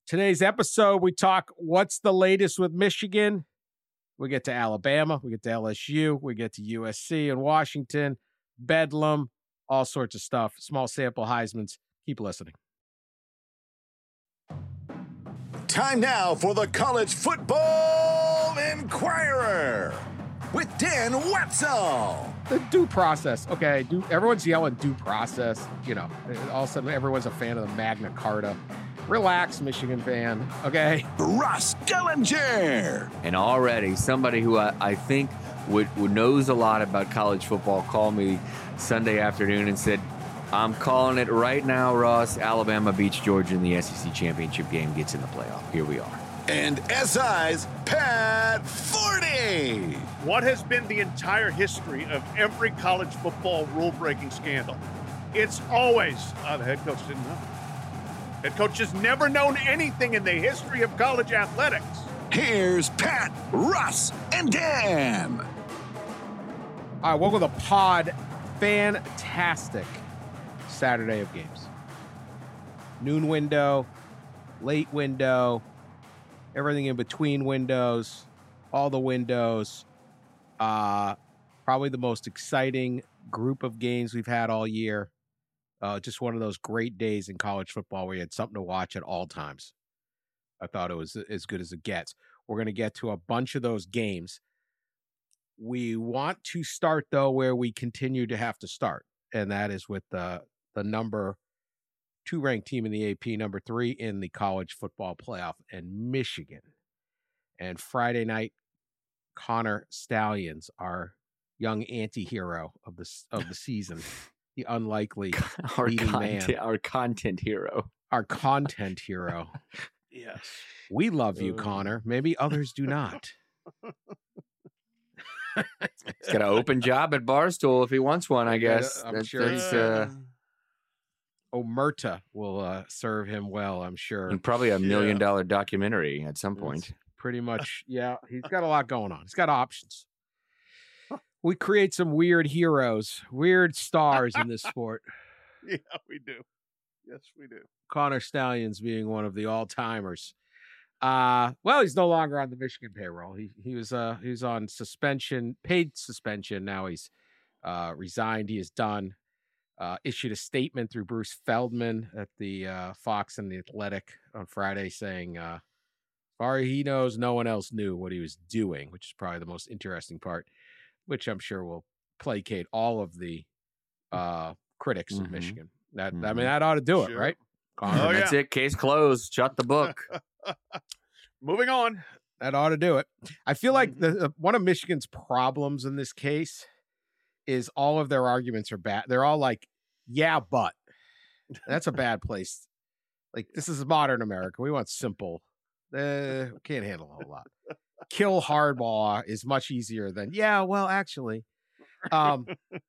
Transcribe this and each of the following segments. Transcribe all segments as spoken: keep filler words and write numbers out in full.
Today's episode, we talk what's the latest with Michigan. We get to Alabama, we get to L S U, we get to U S C and Washington, Bedlam, all sorts of stuff. Small sample Heismans. Keep listening. Time now for the College Football Inquirer with Dan Wetzel. The due process. Okay, due, everyone's yelling due process. You know, all of a sudden everyone's a fan of the Magna Carta. Relax, Michigan fan. Okay. Ross Dellinger. And already somebody who I, I think would, would knows a lot about college football called me Sunday afternoon and said, I'm calling it right now, Ross. Alabama beats Georgia in the S E C championship game, gets in the playoff. Here we are. And S I's Pat Forty. What has been the entire history of every college football rule-breaking scandal? It's always, uh, the head coach didn't know. Head coach has never known anything in the history of college athletics. Here's Pat, Russ, and Dan. All right, welcome to the pod. Fantastic Saturday of games. Noon window, late window, everything in between windows, all the windows. Uh, probably the most exciting group of games we've had all year. Uh, just one of those great days in college football where you had something to watch at all times. I thought it was as good as it gets. We're going to get to a bunch of those games. We want to start, though, where we continue to have to start, and that is with the, the number two ranked team in the A P, number three in the college football playoff, and Michigan. And Friday night, Connor Stalions, our young anti-hero of the, of the season, the unlikely our leading content, man. Our content hero. Our content hero. Yes. We love you, Uh, Connor. Maybe others do not. He's got an open job at Barstool if he wants one, I guess. I'm That's- sure that's, he's, uh, Omerta will uh, serve him well, I'm sure. and probably a million Yeah. dollar documentary at some point. Pretty much, yeah. He's got a lot going on. He's got options. We create some weird heroes, weird stars in this sport. Yeah, we do. Yes, we do. Connor Stalions being one of the all-timers. Uh, well, he's no longer on the Michigan payroll. He he was uh he was on suspension, paid suspension. Now he's uh resigned. He is done. Uh, issued a statement through Bruce Feldman at the uh, Fox and the Athletic on Friday saying, uh, as far as he knows, no one else knew what he was doing, which is probably the most interesting part, which I'm sure will placate all of the uh, critics of Mhm. Michigan. That I Mhm. mean, that ought to do it, Sure. right? Connor? Oh, That's yeah. it. Case closed. Shut the book. Moving on. That ought to do it. I feel like the, the one of Michigan's problems in this case is all of their arguments are bad. They're all like, yeah, but that's a bad place. Like, this is modern America. We want simple. Uh, we can't handle a whole lot. Kill hardball is much easier than, yeah, well, actually. Um,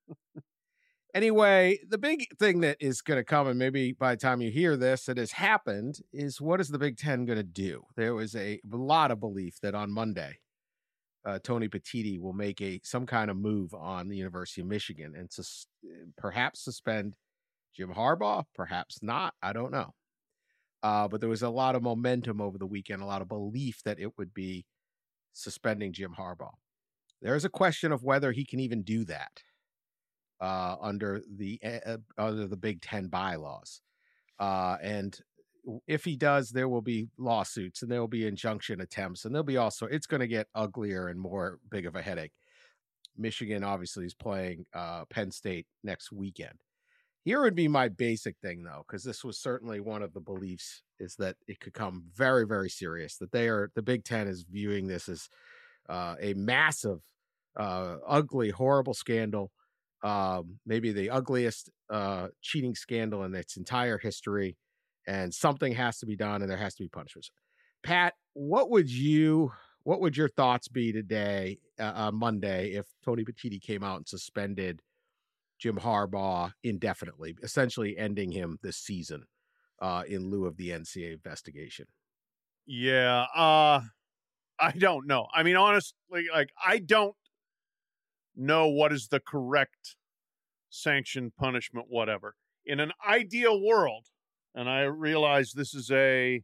anyway, the big thing that is going to come, and maybe by the time you hear this, it has happened, is what is the Big Ten going to do? There was a lot of belief that on Monday, uh, Tony Petitti will make a some kind of move on the University of Michigan and sus- perhaps suspend Jim Harbaugh, perhaps not. I don't know. Uh, but there was a lot of momentum over the weekend, a lot of belief that it would be suspending Jim Harbaugh. There's a question of whether he can even do that uh, under the uh, under the Big Ten bylaws. Uh, and if he does, there will be lawsuits and there will be injunction attempts, and there'll be also, it's going to get uglier and more big of a headache. Michigan obviously is playing uh, Penn State next weekend. Here would be my basic thing, though, because this was certainly one of the beliefs, is that it could come very, very serious, that they are, the Big Ten is viewing this as uh, a massive, uh, ugly, horrible scandal, um, maybe the ugliest uh, cheating scandal in its entire history, and something has to be done, and there has to be punishments. Pat, what would you, what would your thoughts be today, uh, on Monday, if Tony Petitti came out and suspended Jim Harbaugh indefinitely, essentially ending him this season uh, in lieu of the N C A A investigation? Yeah, uh, I don't know. I mean, honestly, like, I don't know what is the correct sanction, punishment, whatever. In an ideal world, and I realize this is a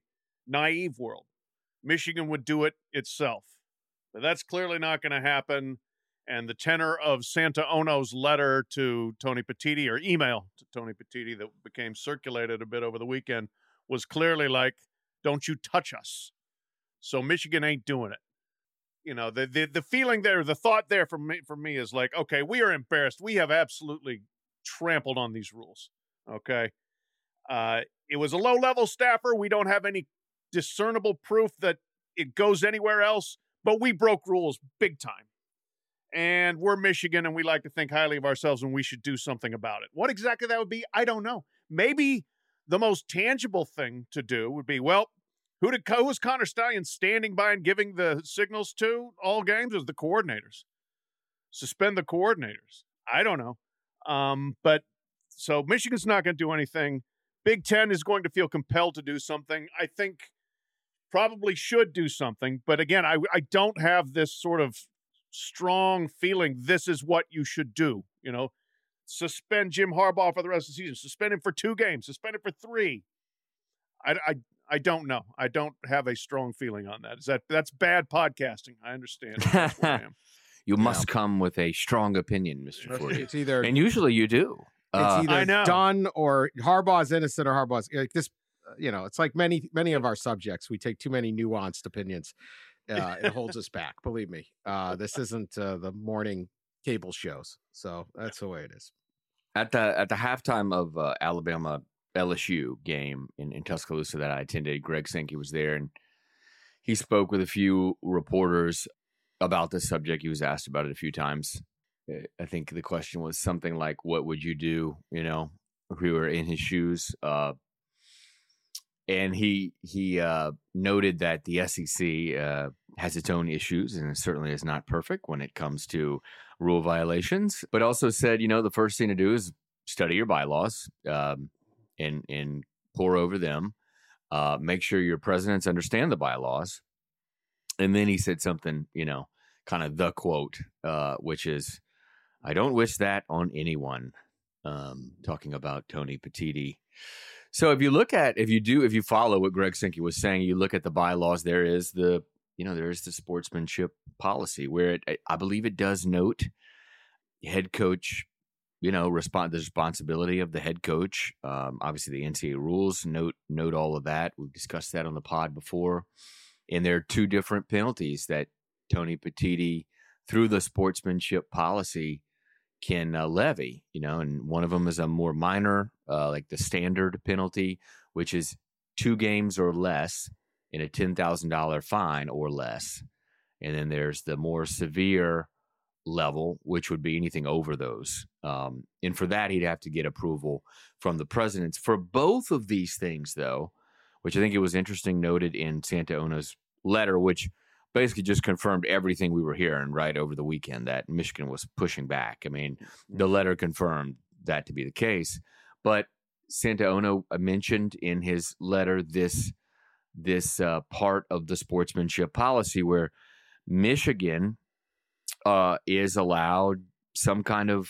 naive world, Michigan would do it itself. But that's clearly not going to happen. And the tenor of Santaono's letter to Tony Petitti, or email to Tony Petitti that became circulated a bit over the weekend, was clearly like, don't you touch us. So Michigan ain't doing it. You know, the the, the feeling there, the thought there for me, for me is like, okay, we are embarrassed. We have absolutely trampled on these rules. Okay. Uh, it was a low-level staffer. We don't have any discernible proof that it goes anywhere else, but we broke rules big time. And we're Michigan, and we like to think highly of ourselves, and we should do something about it. What exactly that would be, I don't know. Maybe the most tangible thing to do would be, well, who did who was Connor Stallion standing by and giving the signals to all games? It was the coordinators. Suspend the coordinators. I don't know. Um, but so Michigan's not going to do anything. Big Ten is going to feel compelled to do something. I think probably should do something. But again, I, I don't have this sort of strong feeling this is what you should do. You know, suspend Jim Harbaugh for the rest of the season. Suspend him for two games. Suspend him for three. I, I, I don't know. I don't have a strong feeling on that. Is that that's bad podcasting? I understand. That's where I am. You must yeah. come with a strong opinion, Mister Ford. It's either, and usually you do. It's uh, either done or Harbaugh's innocent or Harbaugh's like this. You know, it's like many many of our subjects. We take too many nuanced opinions. Uh, it holds us back. Believe me. Uh, this isn't uh, the morning cable shows, so that's the way it is. At the at the halftime of uh, Alabama L S U game in, in Tuscaloosa that I attended, Greg Sankey was there, and he spoke with a few reporters about this subject. He was asked about it a few times. I think the question was something like, "What would you do?" You know, if we were in his shoes. Uh, and he he uh, noted that the S E C uh, has its own issues, and it certainly is not perfect when it comes to rule violations. But also said, you know, the first thing to do is study your bylaws um, and and pore over them. Uh, make sure your presidents understand the bylaws. And then he said something, you know, kind of the quote, uh, which is, "I don't wish that on anyone." Um, talking about Tony Petitti. So if you look at, if you do, if you follow what Greg Sankey was saying, you look at the bylaws, there is the, you know, there is the sportsmanship policy where it, I believe it does note head coach, you know, respond the responsibility of the head coach. Um, obviously the N C double A rules note, note all of that. We've discussed that on the pod before. And there are two different penalties that Tony Petitti, through the sportsmanship policy, can uh, levy, you know, and one of them is a more minor, uh, like the standard penalty, which is two games or less and a ten thousand dollars fine or less. And then there's the more severe level, which would be anything over those. Um, and for that, he'd have to get approval from the presidents. For both of these things, though, which I think it was interesting, noted in Santaono's letter, which basically just confirmed everything we were hearing right over the weekend, that Michigan was pushing back. I mean, the letter confirmed that to be the case. But Santaono mentioned in his letter this, this uh, part of the sportsmanship policy where Michigan uh, is allowed some kind of,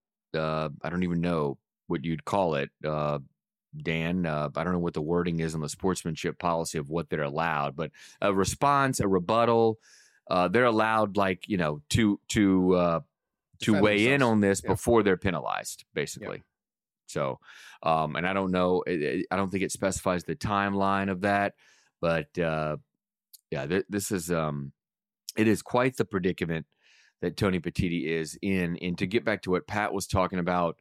uh, I don't even know what you'd call it, uh, Dan, uh, I don't know what the wording is on the sportsmanship policy of what they're allowed, but a response, a rebuttal, uh, they're allowed, like, you know, to to uh, to Defend weigh themselves. in on this Yeah. before they're penalized, basically. Yeah. So, um, and I don't know, it, it, I don't think it specifies the timeline of that, but uh, yeah, th- this is um, it is quite the predicament that Tony Petitti is in. And to get back to what Pat was talking about,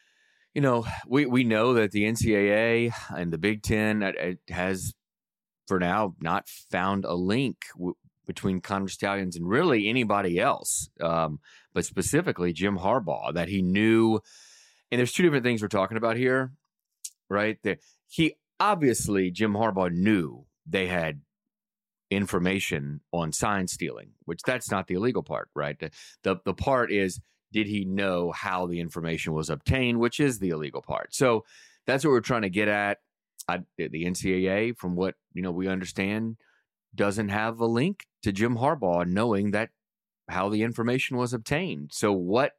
you know, we, we know that the N C double A and the Big Ten it, it has, for now, not found a link w- between Connor Stallions and really anybody else, um, but specifically Jim Harbaugh, that he knew. And there's two different things we're talking about here, right? That he obviously, Jim Harbaugh knew they had information on sign stealing, which that's not the illegal part, right? The, the, the part is, did he know how the information was obtained, which is the illegal part. So that's what we're trying to get at. I, the N C double A, from what you know we understand, doesn't have a link to Jim Harbaugh knowing that how the information was obtained. So what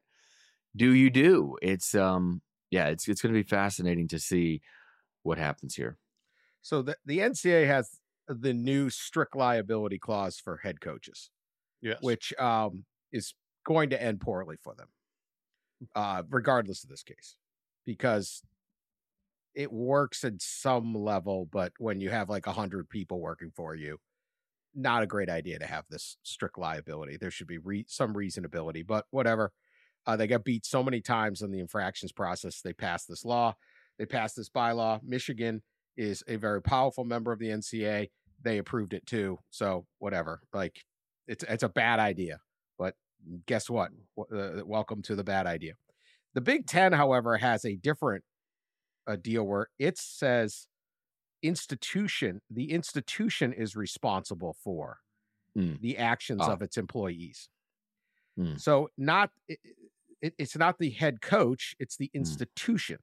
do you do? It's um yeah, it's it's going to be fascinating to see what happens here. So the, the N C double A has the new strict liability clause for head coaches, Yes. which um, is going to end poorly for them, uh, regardless of this case, because it works at some level, but when you have like a hundred people working for you, not a great idea to have this strict liability. There should be re- some reasonability, but whatever. Uh, they got beat so many times in the infractions process. They passed this law. They passed this bylaw. Michigan is a very powerful member of the N C A A. They approved it too. So whatever, like it's, it's a bad idea, but guess what? Uh, welcome to the bad idea. The Big Ten, however, has a different uh, deal where it says institution, the institution is responsible for Mm. the actions Oh. of its employees. Mm. So not, it, it, it's not the head coach, it's the institution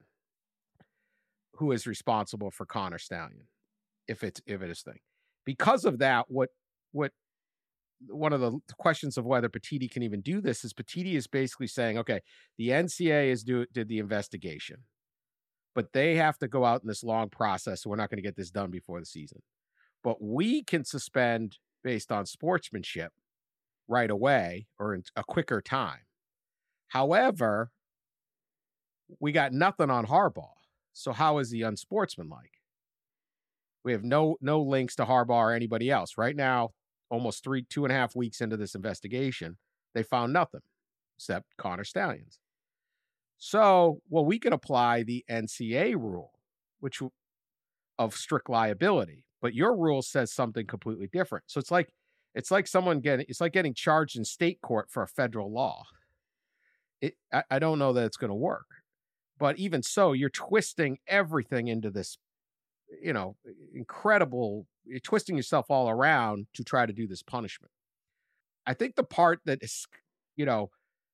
who is responsible for Connor Stallion, if it's, if it is thing. Because of that, what, what, one of the questions of whether Petitti can even do this is Petitti is basically saying, okay, the N C A A is do, did the investigation, but they have to go out in this long process. So we're not going to get this done before the season, but we can suspend based on sportsmanship right away or in a quicker time. However, we got nothing on Harbaugh. So how is he unsportsmanlike? We have no, no links to Harbaugh or anybody else right now. Almost three, two and a half weeks into this investigation, they found nothing except Connor Stallions. So, well, we can apply the N C A A rule, which of strict liability, but your rule says something completely different. So it's like, it's like someone getting, it's like getting charged in state court for a federal law. It, I, I don't know that it's going to work, but even so, you're twisting everything into this, you know, incredible, you're twisting yourself all around to try to do this punishment. I think the part that is, you know,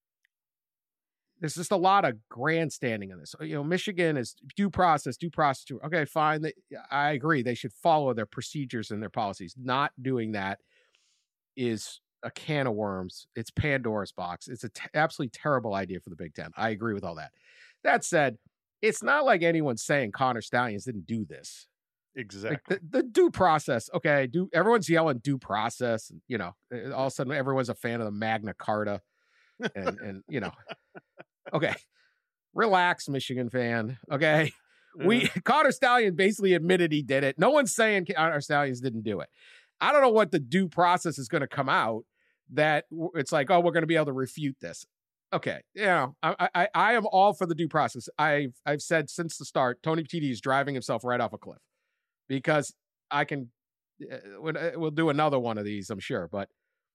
there's just a lot of grandstanding in this. You know, Michigan is due process, due process. Due, okay, fine. They, I agree. They should follow their procedures and their policies. Not doing that is a can of worms. It's Pandora's box. It's an t- absolutely terrible idea for the Big Ten. I agree with all that. That said, it's not like anyone's saying Connor Stallions didn't do this. Exactly. Like the, the due process. Okay, do everyone's yelling due process. And, you know, all of a sudden everyone's a fan of the Magna Carta, and and you know, okay, relax, Michigan fan. Okay, we Connor Stallion basically admitted he did it. No one's saying Connor Stallions didn't do it. I don't know what the due process is going to come out that it's like, oh, we're going to be able to refute this. Okay, you know, I, I I am all for the due process. I've I've said since the start, Tony Petitti is driving himself right off a cliff because I can. We'll do another one of these, I'm sure. But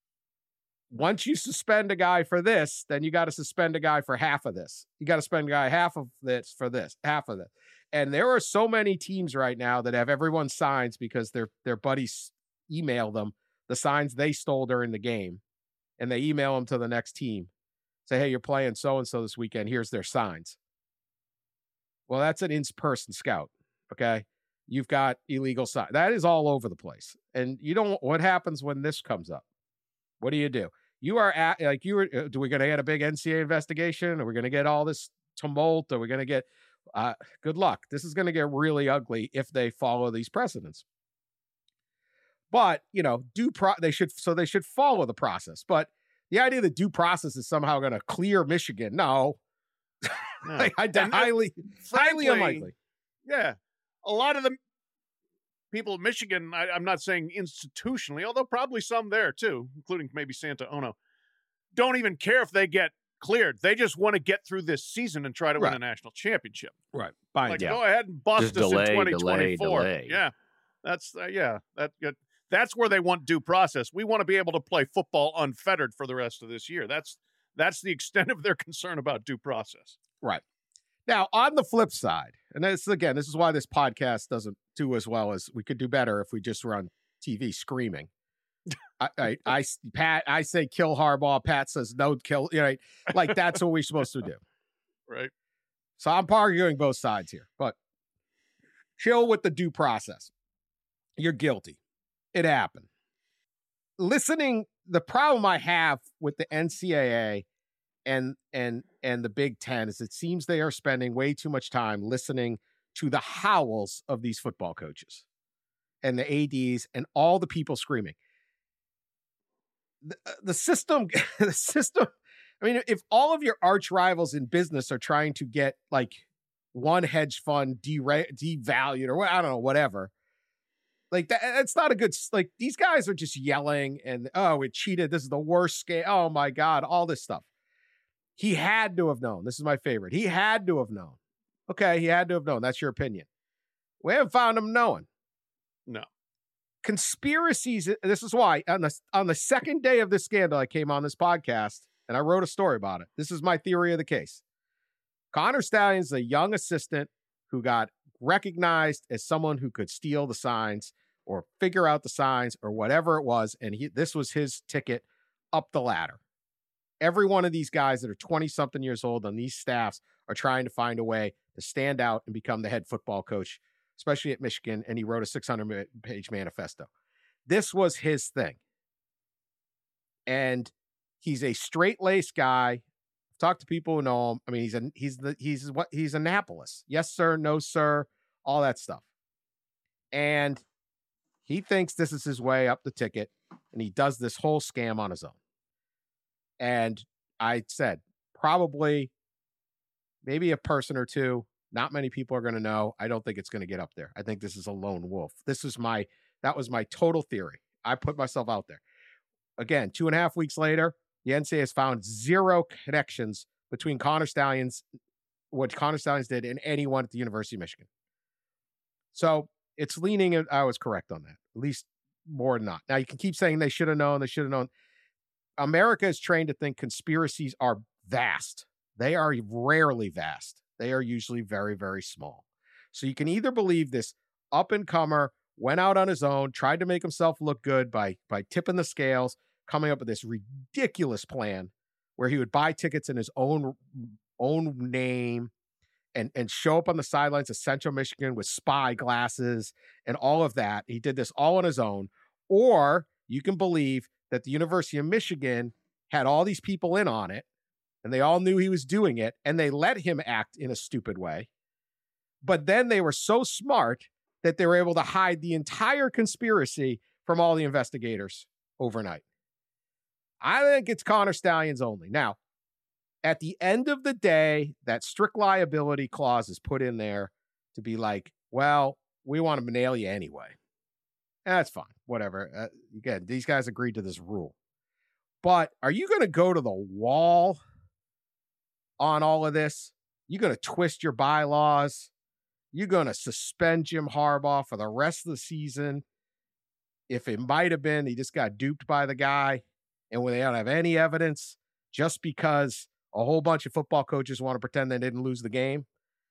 once you suspend a guy for this, then you got to suspend a guy for half of this. You got to suspend a guy half of this for this, half of this. And there are so many teams right now that have everyone's signs because their their buddies email them the signs they stole during the game, and they email them to the next team. Say, hey, you're playing so-and-so this weekend. Here's their signs. Well, that's an in-person scout, okay? You've got illegal signs. That is all over the place. And you don't, what happens when this comes up? What do you do? You are at, like, you were, do we going to get a big N C A A investigation? Are we going to get all this tumult? Are we going to get, uh, good luck. This is going to get really ugly if they follow these precedents. But, you know, due pro, they should, so they should follow the process. But the idea that due process is somehow going to clear Michigan, no. No. I, I, And, uh, highly, highly frankly, unlikely. Yeah. A lot of the people in Michigan, I, I'm not saying institutionally, although probably some there too, including maybe Santa Ono, don't even care if they get cleared. They just want to get through this season and try to Right. win a national championship. Right. Fine. Like, Yeah. go ahead and bust Just us delay, in twenty delay, twenty-four. delay. Yeah. That's, uh, yeah. That, that That's where they want due process. We want to be able to play football unfettered for the rest of this year. That's that's the extent of their concern about due process. Right. Now, on the flip side, and this again, this is why this podcast doesn't do as well as we could do better if we just were on T V screaming. I, I, I, Pat, I say kill Harbaugh. Pat says no, kill. You know, like that's what we're supposed to do. Right. So I'm arguing both sides here, but chill with the due process. You're guilty. It happened. Listening, the problem I have with the N C A A and and and the Big Ten is it seems they are spending way too much time listening to the howls of these football coaches. and the A Ds and all the people screaming. The, the system, the system, I mean, if all of your arch rivals in business are trying to get like one hedge fund dera- devalued or what, I don't know, whatever, like that, it's not a good, like these guys are just yelling and, oh, it cheated. This is the worst scam. Oh my God, all this stuff. He had to have known. This is my favorite. He had to have known. Okay, he had to have known. That's your opinion. We haven't found him knowing. No. Conspiracies. This is why on the on the second day of this scandal, I came on this podcast and I wrote a story about it. This is my theory of the case. Connor Stalions, a young assistant who got recognized as someone who could steal the signs or figure out the signs or whatever it was, and he this was his ticket up the ladder. Every one of these guys that are twenty-something years old on these staffs are trying to find a way to stand out and become the head football coach, especially at Michigan, and he wrote a six hundred page manifesto. This was his thing. And he's a straight-laced guy. I've talked to people who know him. I mean, he's a he's the he's what he's Annapolis. Yes, sir, no, sir, all that stuff. And he thinks this is his way up the ticket, and he does this whole scam on his own. And I said, probably maybe a person or two. Not many people are going to know. I don't think it's going to get up there. I think this is a lone wolf. This is my, that was my total theory. I put myself out there. Again, two and a half weeks later, the N C double A has found zero connections between Connor Stalions, what Connor Stalions did, and anyone at the University of Michigan. So it's leaning, I was correct on that, at least more than not. Now you can keep saying they should have known, they should have known. America is trained to think conspiracies are vast. They are rarely vast. They are usually very, very small. So you can either believe this up-and-comer went out on his own, tried to make himself look good by, by tipping the scales, coming up with this ridiculous plan where he would buy tickets in his own, own name and, and show up on the sidelines of Central Michigan with spy glasses and all of that. He did this all on his own. Or you can believe that the University of Michigan had all these people in on it, and they all knew he was doing it, and they let him act in a stupid way. But then they were so smart that they were able to hide the entire conspiracy from all the investigators overnight. I think it's Connor Stalions only. Now, at the end of the day, that strict liability clause is put in there to be like, well, we want to nail you anyway. That's fine. Whatever. Uh, again, these guys agreed to this rule. But are you going to go to the wall on all of this? You're going to twist your bylaws. You're going to suspend Jim Harbaugh for the rest of the season. If it might have been, he just got duped by the guy, and when they don't have any evidence, just because a whole bunch of football coaches want to pretend they didn't lose the game.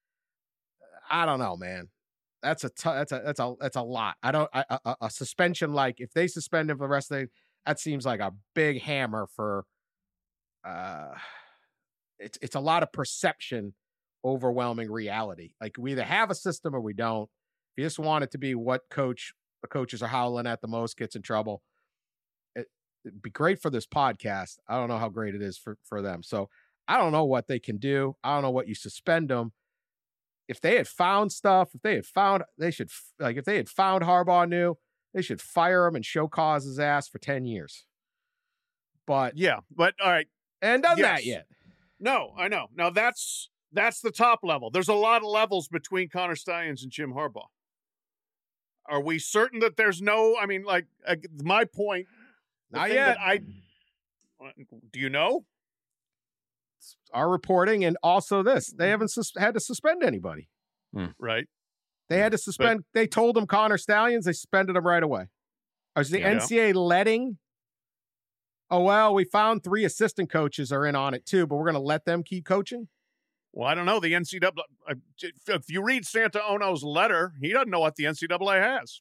I don't know, man. That's a t- that's a that's a that's a lot. I don't I, a, a suspension like if they suspend him for the rest of the that seems like a big hammer for. Uh, it's it's a lot of perception, overwhelming reality. Like we either have a system or we don't. If you just want it to be what coach the coaches are howling at the most gets in trouble. It, it'd be great for this podcast. I don't know how great it is for for them. So I don't know what they can do. I don't know what you suspend them. If they had found stuff, if they had found, they should, like, if they had found Harbaugh knew, they should fire him and show cause his ass for ten years. But, yeah, but all right. And done yes. that yet. No, I know. Now that's, that's the top level. There's a lot of levels between Connor Stalions and Jim Harbaugh. Are we certain that there's no, I mean, like, uh, my point. Not yet. I, do you know? Our reporting, and also this, they haven't sus- had to suspend anybody. Hmm. Right. They had to suspend. But, they told them Connor Stalions. They suspended him right away. Is the yeah. N C double A letting? Oh, well, we found three assistant coaches are in on it too, but we're going to let them keep coaching? Well, I don't know. The N C double A, if you read Santa Ono's letter, he doesn't know what the N C double A has.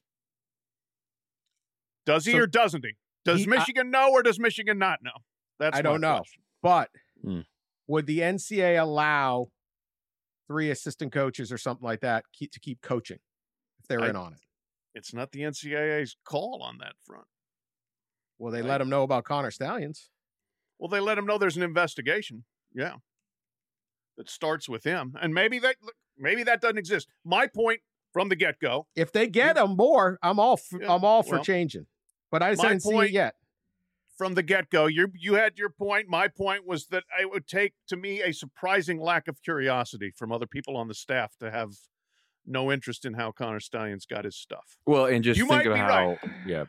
Does he so, or doesn't he? Does he, Michigan I, know or does Michigan not know? That's I don't know. Question. But hmm. would the N C double A allow three assistant coaches or something like that keep, to keep coaching if they were I, in on it? It's not the N C double A's call on that front. Well, they right. let them know about Connor Stalions. Well, they let them know there's an investigation. Yeah. That starts with him. And maybe that maybe that doesn't exist. My point from the get-go. If they get them more, I'm all for, Yeah, I'm all for well, changing. But I just my haven't seen point- it yet. From the get-go, you you had your point. My point was that it would take, to me, a surprising lack of curiosity from other people on the staff to have no interest in how Connor Stalions got his stuff. Well, and just You think might of be how, right. yeah,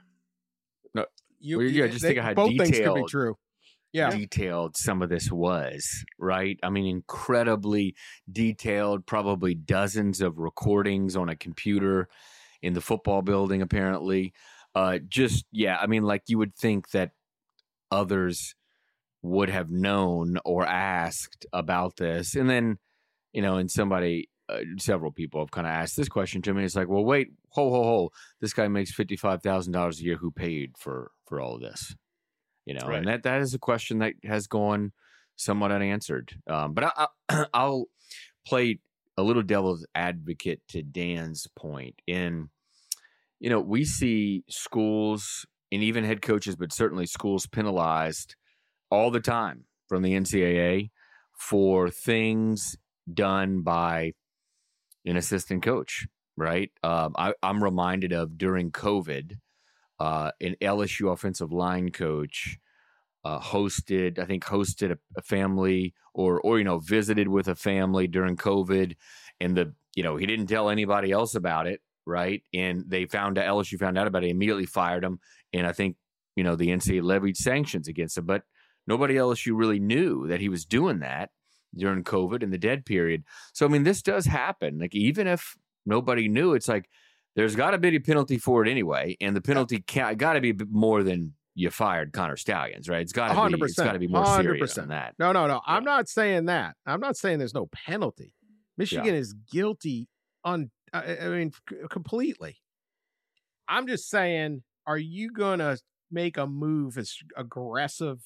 You, Well, yeah, just they- think of how both things could be detailed- true. Yeah. detailed some of this was, right? I mean, incredibly detailed, probably dozens of recordings on a computer in the football building, apparently. Uh, just, yeah, I mean, like you would think that others would have known or asked about this. And then, you know, and somebody, uh, several people have kind of asked this question to me. It's like, well, wait, ho, ho, ho. This guy makes fifty-five thousand dollars a year. Who paid for, for all of this? You know, Right. and that, that is a question that has gone somewhat unanswered. Um, but I, I, I'll play a little devil's advocate to Dan's point. In, you know, we see schools and even head coaches, but certainly schools penalized all the time from the N C double A for things done by an assistant coach, right? Um, I, I'm reminded of during COVID, uh, an L S U offensive line coach uh, hosted, I think, hosted a, a family or, or, you know, visited with a family during COVID. And the, you know, he didn't tell anybody else about it, right? And they found out, L S U found out about it, immediately fired him. And I think, you know, the N C double A levied sanctions against him. But nobody at L S U really knew that he was doing that during COVID and the dead period. So, I mean, this does happen. Like, even if nobody knew, it's like, there's got to be a penalty for it anyway, and the penalty ca- got to be more than you fired Connor Stalions, right? It's got to be. It's got to be more serious than that. No, no, no. I'm not saying that. I'm not saying there's no penalty. Michigan is guilty on. I, I mean, c- completely. I'm just saying, are you going to make a move as aggressive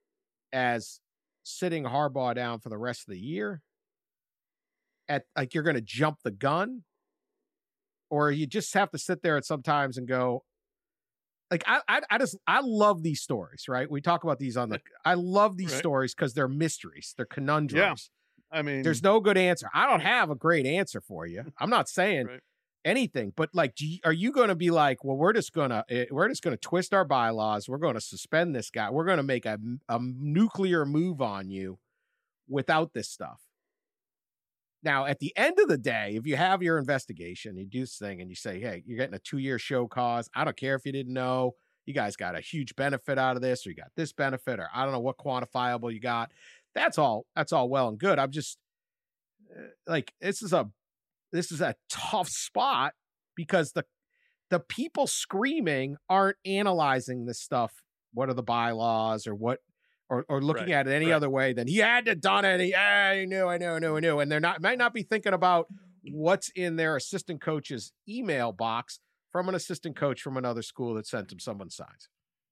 as sitting Harbaugh down for the rest of the year? At like you're going to jump the gun? Or you just have to sit there at sometimes and go, like, I, I, I just, I love these stories, right? We talk about these on the, I love these Right. stories because they're mysteries, they're conundrums. I mean, There's no good answer. I don't have a great answer for you. I'm not saying Right. anything, but like, do you, are you going to be like, well, we're just going to, we're just going to twist our bylaws. We're going to suspend this guy. We're going to make a, a nuclear move on you without this stuff. Now, at the end of the day, if you have your investigation, you do this thing and you say, hey, you're getting a two-year show cause. I don't care if you didn't know. You guys got a huge benefit out of this, or you got this benefit, or I don't know what quantifiable you got. That's all. That's all well and good. I'm just uh, like, this is a this is a tough spot because the the people screaming aren't analyzing this stuff. What are the bylaws or what? Or, or looking Right, at it any right. other way than he had to done it. He, ah, he knew, I knew, I knew, I knew. And they're not might not be thinking about what's in their assistant coach's email box from an assistant coach from another school that sent him someone's signs.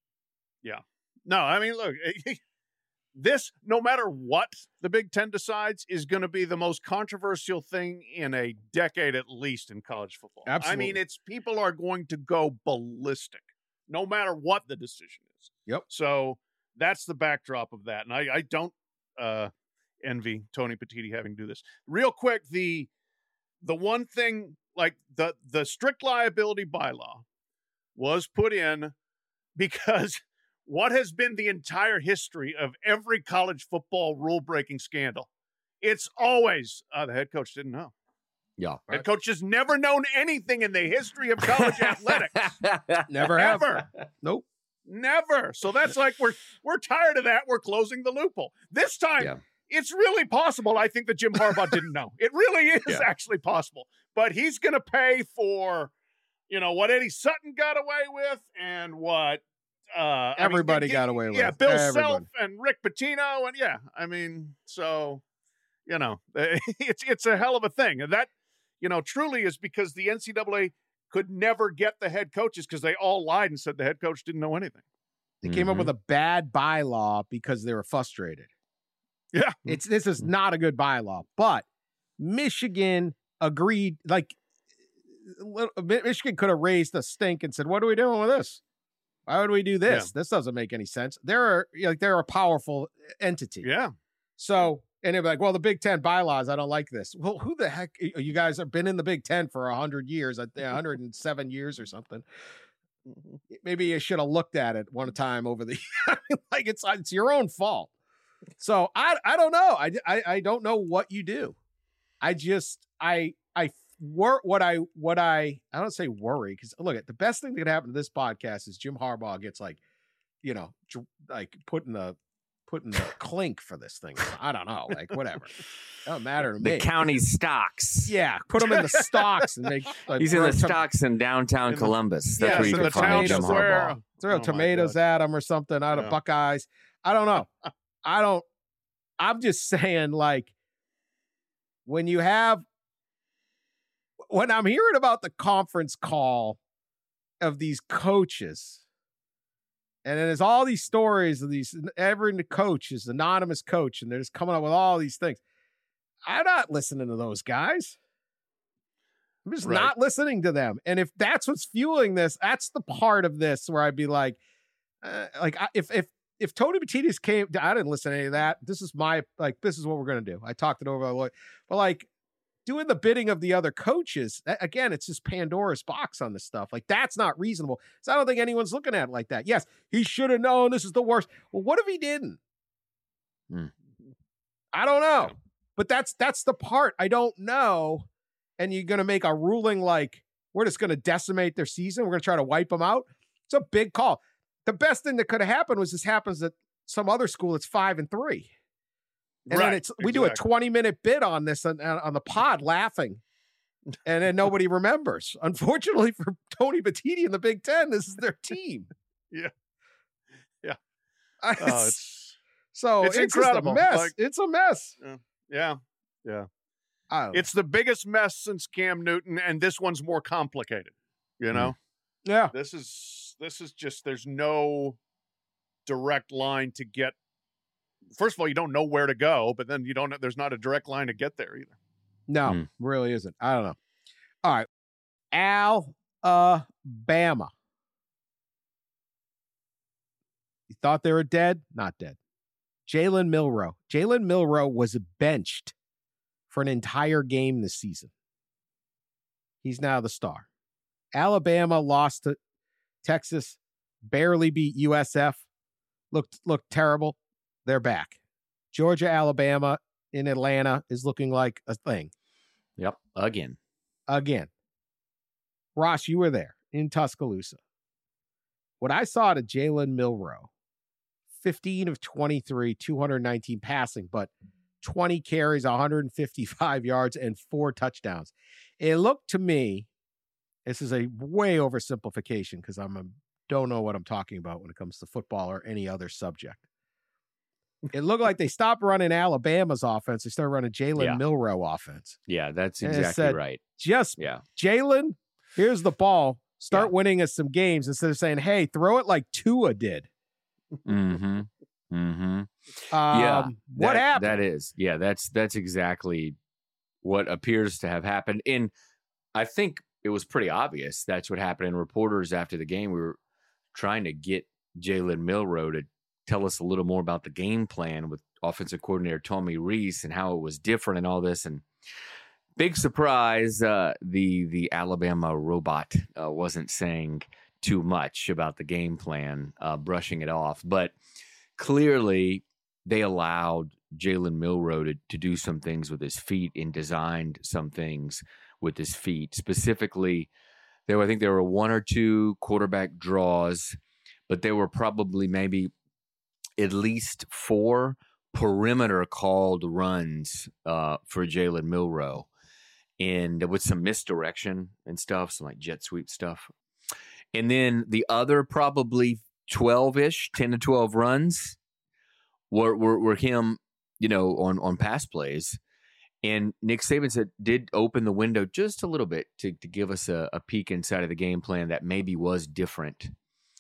no, I mean, look, this, no matter what the Big Ten decides, is going to be the most controversial thing in a decade at least in college football. I Absolutely. mean, it's people are going to go ballistic, no matter what the decision is. Yep. So that's the backdrop of that, and I, I don't uh, envy Tony Petitti having to do this. Real quick, the the one thing, like the the strict liability bylaw was put in because what has been the entire history of every college football rule breaking scandal? It's always uh, the head coach didn't know. Yeah. Head coach has never known anything in the history of college athletics. Never have. Ever. Nope. Never. So that's like we're we're tired of that. We're closing the loophole. This time, Yeah. it's really possible. I think that Jim Harbaugh didn't know. It really is Yeah. actually possible. But he's going to pay for, you know, what Eddie Sutton got away with and what uh, I mean, Everybody g- got away with Yeah, it. Bill Everybody. Self and Rick Pitino, and yeah, I mean, so you know, it's it's a hell of a thing, and that you know truly is because the N C double A could never get the head coaches because they all lied and said the head coach didn't know anything. They came up Mhm. with a bad bylaw because they were frustrated. Yeah. It's this is not a good bylaw, but Michigan agreed. Like little- Mi- Michigan could have raised a stink and said, "What are we doing with this? Why would we do this? This doesn't make any sense." They're like they're a powerful entity. Yeah. So And they're like, well, the Big Ten bylaws, I don't like this. Well, who the heck? You guys have been in the Big Ten for one hundred years, one hundred seven years or something. Maybe you should have looked at it one time over the like it's it's your own fault. So I I don't know. I, I, I don't know what you do. I just I I wor- what I what I I don't say worry because look at the best thing that could happen to this podcast is Jim Harbaugh gets like, you know, like putting the putting the clink for this thing. I don't know, like whatever. Doesn't matter to the me. The county stocks. Yeah, put them in the stocks and make. Like, He's in the to- stocks in downtown in Columbus. The, That's yeah, where you so can find Jim square, Harbaugh. Throw Oh tomatoes at them or something out Yeah. of Buckeyes. I don't know. I don't. I'm just saying, like, when you have, when I'm hearing about the conference call of these coaches, and then there's all these stories of these, every coach is an anonymous coach, and they're just coming up with all these things. I'm not listening to those guys. I'm just Right. not listening to them. And if that's what's fueling this, that's the part of this where I'd be like, uh, like I- if if if Tony Batidis came, I didn't listen to any of that. This is my like, this is what we're gonna do. I talked it over, but like doing the bidding of the other coaches again, it's just Pandora's box on this stuff. Like that's not reasonable. So I don't think anyone's looking at it like that. Yes, he should have known this is the worst. Well, what if he didn't? Hmm. I don't know. But that's that's the part I don't know. And you're going to make a ruling like we're just going to decimate their season. We're going to try to wipe them out. It's a big call. The best thing that could have happened was this happens at some other school that's five and three. And Right, then it's we do a exactly. twenty minute bid on this on, on the pod laughing. And then nobody remembers. Unfortunately for Tony Batiti in the Big Ten, this is their team. Yeah. Yeah. Uh, Oh, it's- it's so it's it's, incredible. Just a mess. Like- it's a mess. yeah, yeah. I don't know. It's the biggest mess since Cam Newton, and this one's more complicated. You know, yeah. this is this is just there's no direct line to get. First of all, you don't know where to go, but then you don't. There's not a direct line to get there either. No, Hmm. really isn't. I don't know. All right. Alabama. You thought they were dead? Not dead. Jalen Milroe. Jalen Milroe was benched for an entire game this season. He's now the star. Alabama lost to Texas, barely beat U S F. Looked looked terrible. They're back. Georgia, Alabama in Atlanta is looking like a thing. Yep. Again. Again. Ross, you were there in Tuscaloosa. What I saw to Jalen Milroe, fifteen of twenty-three, two hundred nineteen passing, but twenty carries, one hundred fifty-five yards, and four touchdowns. It looked to me, this is a way oversimplification because I'm a, don't know what I'm talking about when it comes to football or any other subject. It looked like they stopped running Alabama's offense. They started running Jalen Yeah. Milroe offense. Yeah, that's And it exactly said- right. Just Yeah. Jalen, here's the ball. Start Yeah. winning us some games instead of saying, hey, throw it like Tua did. Mm-hmm. Mm-hmm. Um, Yeah, what that- happened? That is, yeah, that's that's exactly what appears to have happened. And I think it was pretty obvious that's what happened. And reporters after the game, we were trying to get Jalen Milroe to tell us a little more about the game plan with offensive coordinator Tommy Rees and how it was different and all this. And big surprise, uh, the the Alabama robot uh, wasn't saying too much about the game plan, uh, brushing it off. But clearly, they allowed Jalen Milroe to, to do some things with his feet and designed some things with his feet. Specifically, there were, I think there were one or two quarterback draws, but there were probably maybe at least four perimeter called runs uh, for Jalen Milroe, and with some misdirection and stuff, some like jet sweep stuff. And then the other probably twelve-ish, ten to twelve runs were were, were him, you know, on, on pass plays. And Nick Saban said did open the window just a little bit to, to give us a, a peek inside of the game plan that maybe was different.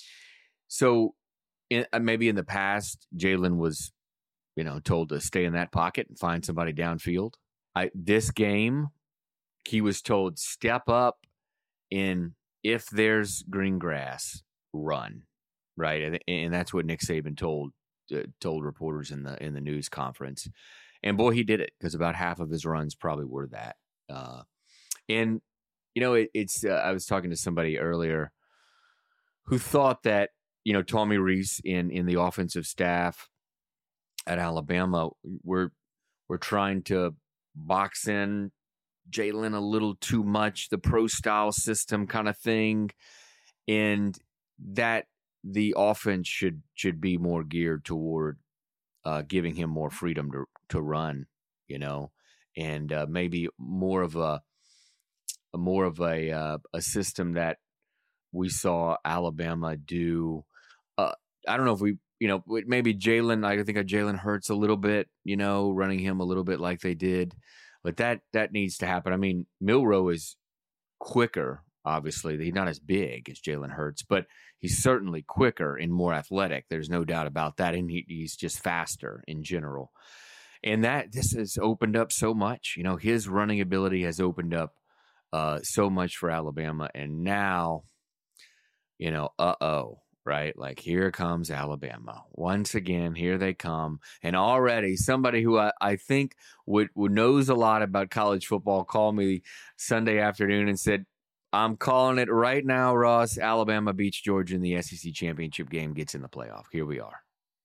So in, uh, maybe in the past, Jalen was, you know, told to stay in that pocket and find somebody downfield. I, this game, he was told step up and if there's green grass, run, right? And, and that's what Nick Saban told uh, told reporters in the in the news conference. And boy, he did it, because about half of his runs probably were that. Uh, and, you know, it, it's, uh, I was talking to somebody earlier who thought that, you know, Tommy Rees in, in the offensive staff at Alabama, we're, we're trying to box in Jalen a little too much, the pro style system kind of thing. And that the offense should, should be more geared toward uh, giving him more freedom to, to run, you know, and uh, maybe more of a, a more of a, uh, a system that we saw Alabama do. Uh, I don't know if we, you know, maybe Jalen, I think of Jalen Hurts a little bit, you know, running him a little bit like they did, but that, that needs to happen. I mean, Milroe is quicker, obviously. He's not as big as Jalen Hurts, but he's certainly quicker and more athletic. There's no doubt about that. And he, he's just faster in general. And that, this has opened up so much, you know, his running ability has opened up uh, so much for Alabama. And now, you know, uh-oh. Right? Like, here comes Alabama. Once again, here they come. And already somebody who I, I think would, would knows a lot about college football called me Sunday afternoon and said, I'm calling it right now, Ross. Alabama beats Georgia in the S E C championship game, gets in the playoff. Here we are.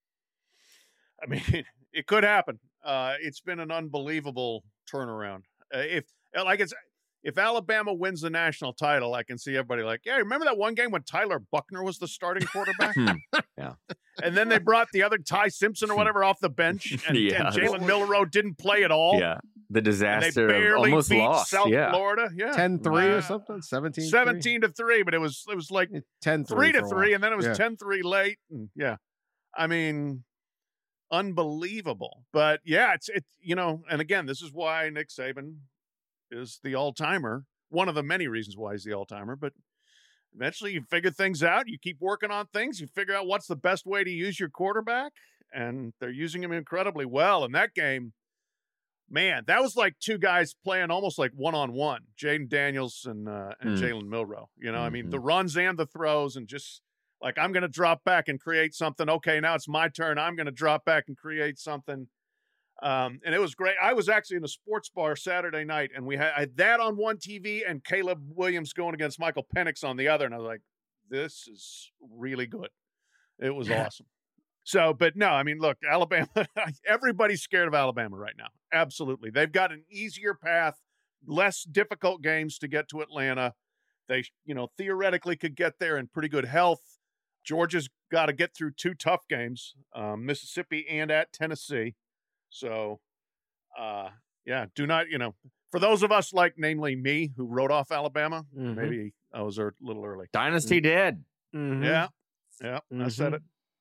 I mean, it could happen. Uh, it's been an unbelievable turnaround. Uh, if like it's If Alabama wins the national title, I can see everybody like, yeah, remember that one game when Tyler Buckner was the starting quarterback? Yeah. And then they brought the other Ty Simpson or whatever off the bench, and, Yeah. and Jalen Milroe didn't play at all. Yeah. The disaster And they barely almost beat lost. South yeah. Florida. Yeah. ten three Uh, or something? seventeen seventeen to three, but it was it was like ten three to for a three, while. and then it was Yeah. ten three late. And yeah. I mean, unbelievable. But yeah, it's it you know, and again, this is why Nick Saban is the all-timer. One of the many reasons why he's the all-timer, but eventually you figure things out. You keep working on things. You figure out what's the best way to use your quarterback, and they're using him incredibly well. In that game, man, that was like two guys playing almost like one-on-one, Jaden Daniels and uh, and Mm. Jalen Milroe. You know, I mean, Mhm. the runs and the throws, and just like, I'm going to drop back and create something. Okay, now it's my turn. I'm going to drop back and create something. Um, and it was great. I was actually in a sports bar Saturday night, and we had, I had that on one T V and Caleb Williams going against Michael Penix on the other. And I was like, this is really good. It was awesome. So, but no, I mean, look, Alabama, everybody's scared of Alabama right now. Absolutely. They've got an easier path, less difficult games to get to Atlanta. They, you know, theoretically could get there in pretty good health. Georgia's got to get through two tough games, um, Mississippi and at Tennessee. So, uh, yeah, do not, you know, for those of us like, namely me, who wrote off Alabama, Mhm. maybe I was a little early. Dynasty dead. Mhm. Yeah. Yeah. I said Mhm. it.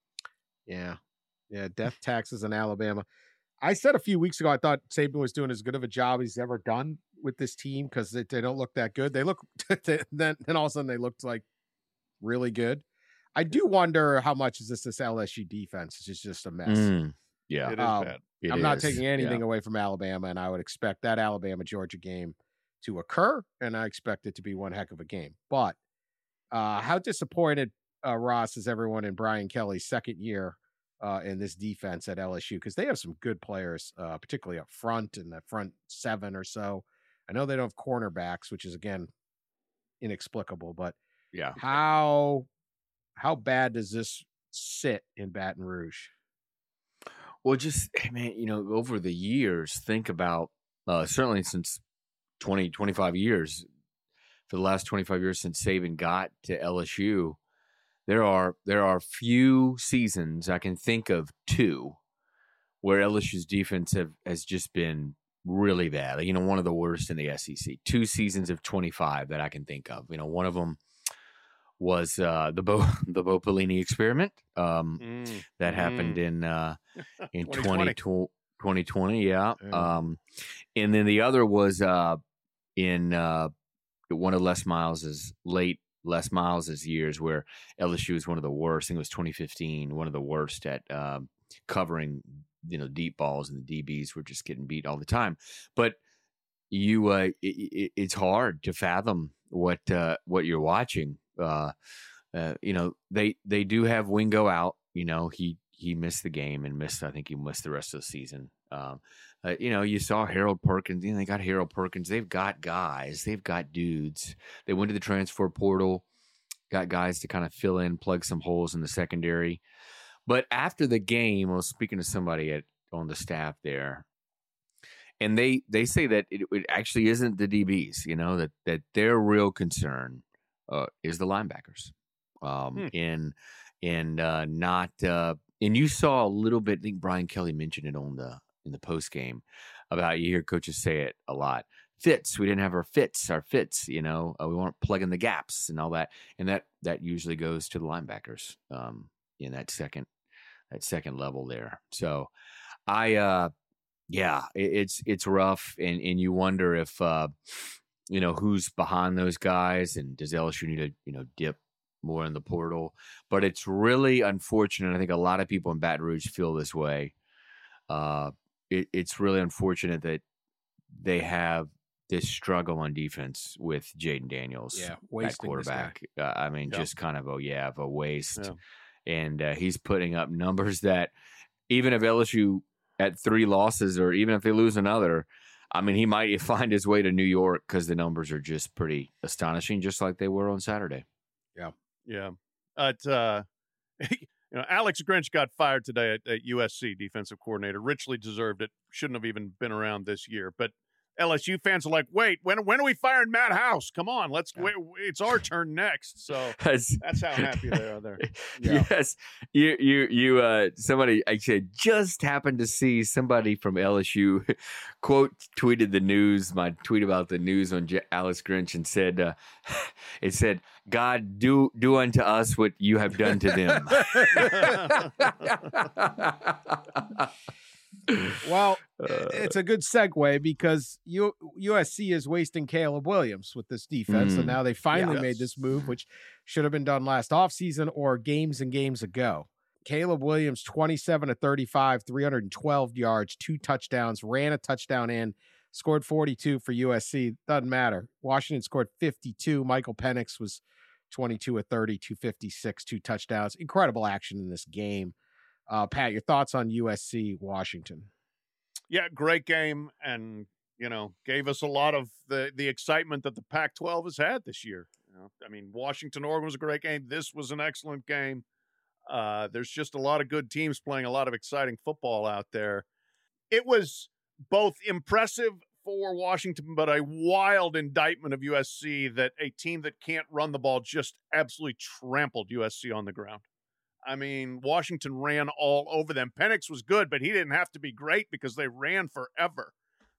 Yeah. Yeah. Death taxes in Alabama. I said a few weeks ago, I thought Saban was doing as good of a job he's ever done with this team, because they, they don't look that good. They look, then, then all of a sudden they looked like really good. I do wonder how much is this, this L S U defense? It's just, just a mess. Mm. Yeah. It is Um, bad. It I'm not is. taking anything Yeah. away from Alabama, and I would expect that Alabama-Georgia game to occur, and I expect it to be one heck of a game. But uh, how disappointed, uh, Ross, is everyone in Brian Kelly's second year uh, in this defense at L S U? Because they have some good players, uh, particularly up front, in the front seven or so. I know they don't have cornerbacks, which is, again, inexplicable, but Yeah. how how bad does this sit in Baton Rouge? Well, just, hey, man, you know, over the years, think about, uh, certainly since twenty, twenty-five years, for the last twenty-five years since Saban got to L S U, there are, there are few seasons, I can think of two, where L S U's defense have, has just been really bad. You know, one of the worst in the S E C. Two seasons of twenty-five that I can think of. You know, one of them was uh, the Bo the Bo Pelini experiment um, Mm. that happened in uh, in twenty twenty. twenty twenty, yeah. Yeah. Um, and then the other was uh, in uh, one of Les Miles's late Les Miles's years, where L S U was one of the worst. I think it was twenty fifteen, one of the worst at uh, covering, you know, deep balls, and the D Bs were just getting beat all the time. But you, uh, it, it, it's hard to fathom what uh, what you're watching. Uh, uh, you know, they they do have Wingo out. You know, he he missed the game and missed. I think he missed the rest of the season. Um, Uh, you know, you saw Harold Perkins. You know, they got Harold Perkins. They've got guys. They've got dudes. They went to the transfer portal, got guys to kind of fill in, plug some holes in the secondary. But after the game, I was speaking to somebody at on the staff there, and they they say that it, it actually isn't the D Bs. You know, that that their real concern uh, is the linebackers, um, Hmm. and and uh, not. Uh, and you saw a little bit. I think Brian Kelly mentioned it on the. in the post game about, you hear coaches say it a lot. Fits. We didn't have our fits, our fits, you know, uh, we weren't plugging the gaps and all that. And that, that usually goes to the linebackers um, in that second, that second level there. So I, uh, yeah, it, it's, it's rough. And, and you wonder if, uh, you know, who's behind those guys, and does L S U need to, you know, dip more in the portal? But it's really unfortunate. I think a lot of people in Baton Rouge feel this way. Uh, It, it's really unfortunate that they have this struggle on defense with Jaden Daniels, Yeah, that wasting this guy. quarterback. Uh, I mean, Yeah. just kind of a yeah, of a waste. Yeah. And uh, he's putting up numbers that even if L S U at three losses, or even if they lose another, I mean, he might find his way to New York, because the numbers are just pretty astonishing, just like they were on Saturday. Yeah. But, uh, you know, Alex Grinch got fired today at, at U S C, defensive coordinator. Richly deserved it. Shouldn't have even been around this year. But L S U fans are like, wait, when when are we firing Matt House? Come on, let's wait. It's our turn next. So That's, that's how happy they are there. Yeah. Yes, you you you. Uh, somebody actually just happened to see somebody from L S U quote tweeted the news. My tweet about the news on J- Alex Grinch, and said, uh, "It said, God, do do unto us what you have done to them." Well, Uh, it's a good segue, because U- USC is wasting Caleb Williams with this defense, Mm. and now they finally Yes. made this move, which should have been done last offseason or games and games ago. Caleb Williams, twenty-seven to thirty-five, three hundred twelve yards, two touchdowns, ran a touchdown in, scored forty-two for U S C. Doesn't matter. Washington scored fifty-two. Michael Penix was twenty-two of thirty, two fifty-six, two touchdowns. Incredible action in this game. Uh, Pat, your thoughts on U S C Washington? Yeah, great game, and you know, gave us a lot of the the excitement that the Pac twelve has had this year. You know, I mean, Washington Oregon was a great game. This was an excellent game. Uh, there's just a lot of good teams playing a lot of exciting football out there. It was both impressive for Washington, but a wild indictment of U S C that a team that can't run the ball just absolutely trampled U S C on the ground. I mean, Washington ran all over them. Penix was good, but he didn't have to be great because they ran forever.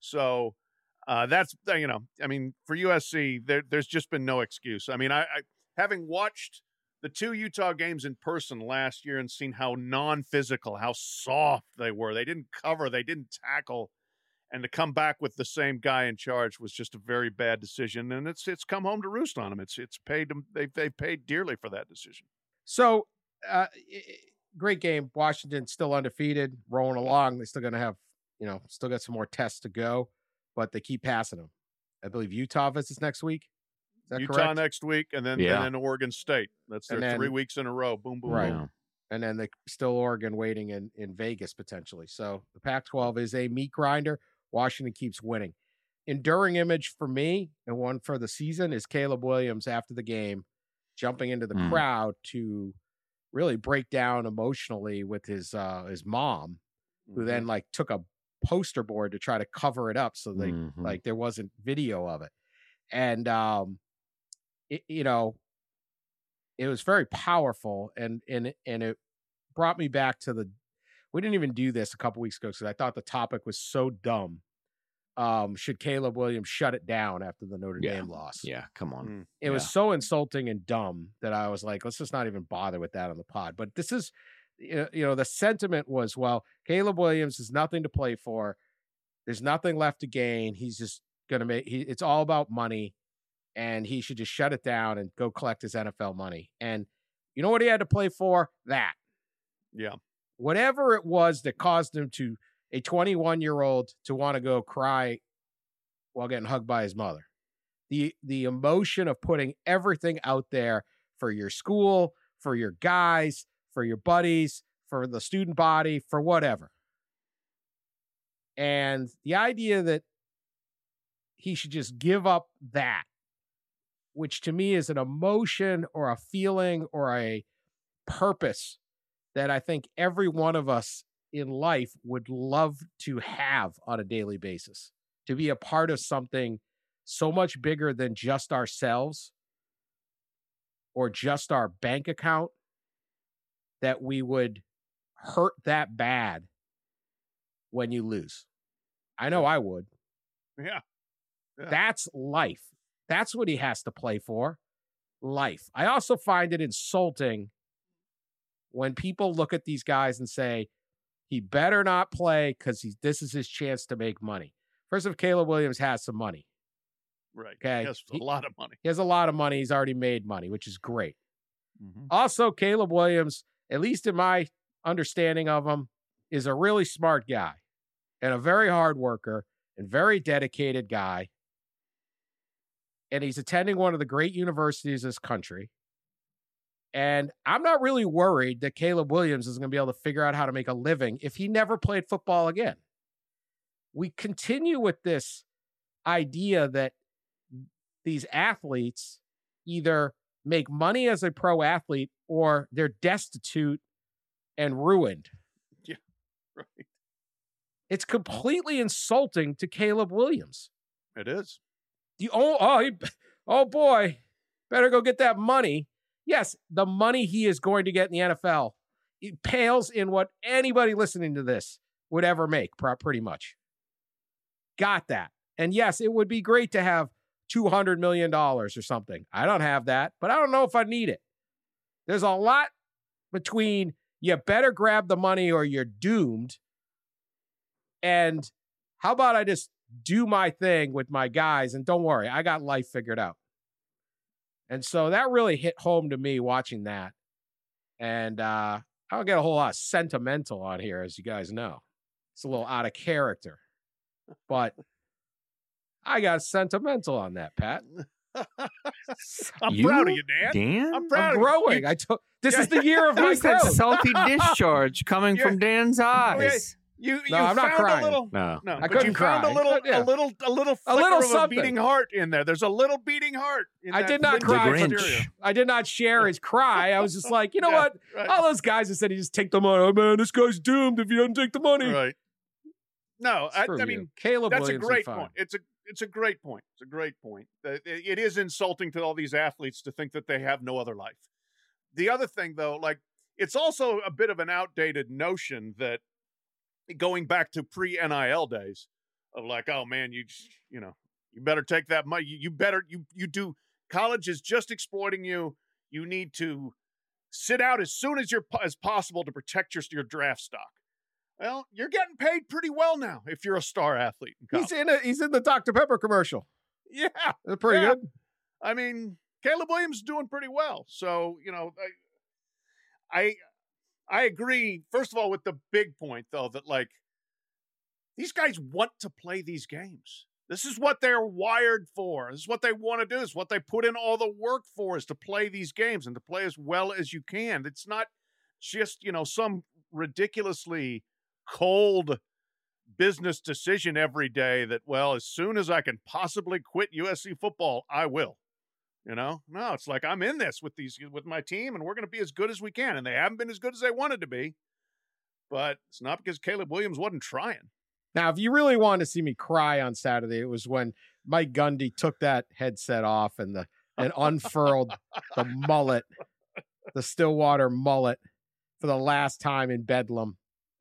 So uh, that's, you know, I mean, for U S C, there, there's just been no excuse. I mean, I, I having watched the two Utah games in person last year and seen how non-physical, how soft they were. They didn't cover, they didn't tackle. And to come back with the same guy in charge was just a very bad decision. And it's it's come home to roost on them. It's it's paid them. They've, they've paid dearly for that decision. So, uh, great game. Washington still undefeated, rolling along. They're still going to have, you know, still got some more tests to go, but they keep passing them. I believe Utah visits next week. Is that Utah correct? next week, and then Yeah. and then Oregon State. That's their And then- three weeks in a row. Boom, boom, Right. boom. And then they still Oregon waiting in, in Vegas potentially. So the Pac twelve is a meat grinder. Washington keeps winning. Enduring image for me, and one for the season, is Caleb Williams after the game jumping into the Mm. crowd to really break down emotionally with his uh his mom, who then like took a poster board to try to cover it up so they Mhm. like there wasn't video of it. And um it, you know, it was very powerful, and and and it brought me back to the we didn't even do this a couple weeks ago because I thought the topic was so dumb. Um, should Caleb Williams shut it down after the Notre Yeah. Dame loss? Yeah, come on. Mm. It was Yeah. so insulting and dumb that I was like, let's just not even bother with that on the pod. But this is, you know, the sentiment was, well, Caleb Williams has nothing to play for. There's nothing left to gain. He's just going to make, he, it's all about money, and he should just shut it down and go collect his N F L money. And you know what he had to play for? That. Yeah. Whatever it was that caused him to, a twenty-one-year-old, to want to go cry while getting hugged by his mother. The the emotion of putting everything out there for your school, for your guys, for your buddies, for the student body, for whatever. And the idea that he should just give up that, which to me is an emotion or a feeling or a purpose that I think every one of us in life would love to have on a daily basis, to be a part of something so much bigger than just ourselves or just our bank account, that we would hurt that bad when you lose. I know I would. Yeah. yeah. That's life. That's what he has to play for. Life. I also find it insulting when people look at these guys and say, he better not play because this is his chance to make money. First of all, Caleb Williams has some money. Right. Okay. He has a He- lot of money. He has a lot of money. He's already made money, which is great. Mm-hmm. Also, Caleb Williams, at least in my understanding of him, is a really smart guy and a very hard worker and very dedicated guy. And he's attending one of the great universities in this country. And I'm not really worried that Caleb Williams is going to be able to figure out how to make a living if he never played football again. We continue with this idea that these athletes either make money as a pro athlete or they're destitute and ruined. Yeah, right. It's completely insulting to Caleb Williams. It is. The oh, oh, he, oh boy, better go get that money. Yes, the money he is going to get in the N F L, it pales in what anybody listening to this would ever make, pretty much. Got that. And yes, it would be great to have two hundred million dollars or something. I don't have that, but I don't know if I need it. There's a lot between you better grab the money or you're doomed. And how about I just do my thing with my guys and don't worry, I got life figured out. And so that really hit home to me watching that. And uh, I don't get a whole lot of sentimental on here, as you guys know. It's a little out of character. But I got sentimental on that, Pat. I'm You? proud of you, Dan. Dan? I'm proud I'm of growing. you. I told this Yeah. is the year of my Who's that growth. salty discharge coming You're- from Dan's eyes? You, you, No, you I'm not found crying. a little. No. No, I but couldn't you found cry. a little, Yeah. a little, a little, A little flicker of something. a beating heart in there. There's a little beating heart. In I that did not vintage cry. The For, Grinch. I did not share his cry. I was just like, you know Yeah, what? right. All those guys that said he just take the money. Oh man, this guy's doomed if he doesn't take the money. Right. No, I, Screw I you. mean Caleb that's Williams a is great fine. point. It's a it's a great point. It's a great point. That It it is insulting to all these athletes to think that they have no other life. The other thing, though, like it's also a bit of an outdated notion that going back to pre-N I L days of like, oh man, you just, you know, you better take that money. You, you better you you do. College is just exploiting you. You need to sit out as soon as you're as possible to protect your your draft stock. Well, you're getting paid pretty well now if you're a star athlete in college. He's in a, he's in the Doctor Pepper commercial. Yeah, That's pretty Yeah. good. I mean, Caleb Williams is doing pretty well. So, you know, I, I I agree, first of all, with the big point, though, that, like, these guys want to play these games. This is what they're wired for. This is what they want to do. This is what they put in all the work for, is to play these games and to play as well as you can. It's not just, you know, some ridiculously cold business decision every day that, well, as soon as I can possibly quit U S C football, I will. You know, no, it's like I'm in this with these with my team, and we're going to be as good as we can. And they haven't been as good as they wanted to be, but it's not because Caleb Williams wasn't trying. Now, if you really wanted to see me cry on Saturday, it was when Mike Gundy took that headset off and the and unfurled the mullet, the Stillwater mullet, for the last time in Bedlam.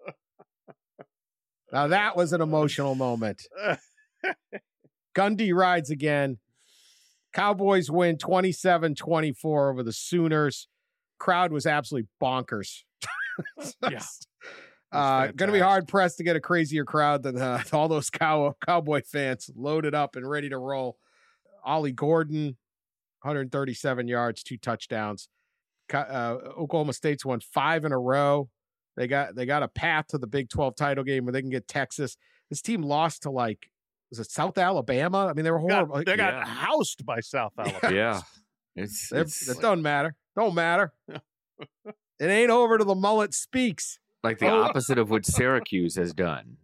Now that was an emotional moment. Gundy rides again. Cowboys win twenty-seven twenty-four over the Sooners. Crowd was absolutely bonkers. Yeah. Uh, going to be fantastic. hard pressed to get a crazier crowd than uh, all those cow- Cowboy fans loaded up and ready to roll. Ollie Gordon, one hundred thirty-seven yards, two touchdowns. Co- Uh, Oklahoma State's won five in a row. They got they got a path to the Big twelve title game where they can get Texas. This team lost to, like, was it South Alabama? I mean, they were Got- horrible. they got Yeah. housed by South Alabama. Yeah. It's, They're- it's it doesn't matter. Don't matter. It ain't over till the mullet speaks. like the Oh. opposite of what Syracuse has done.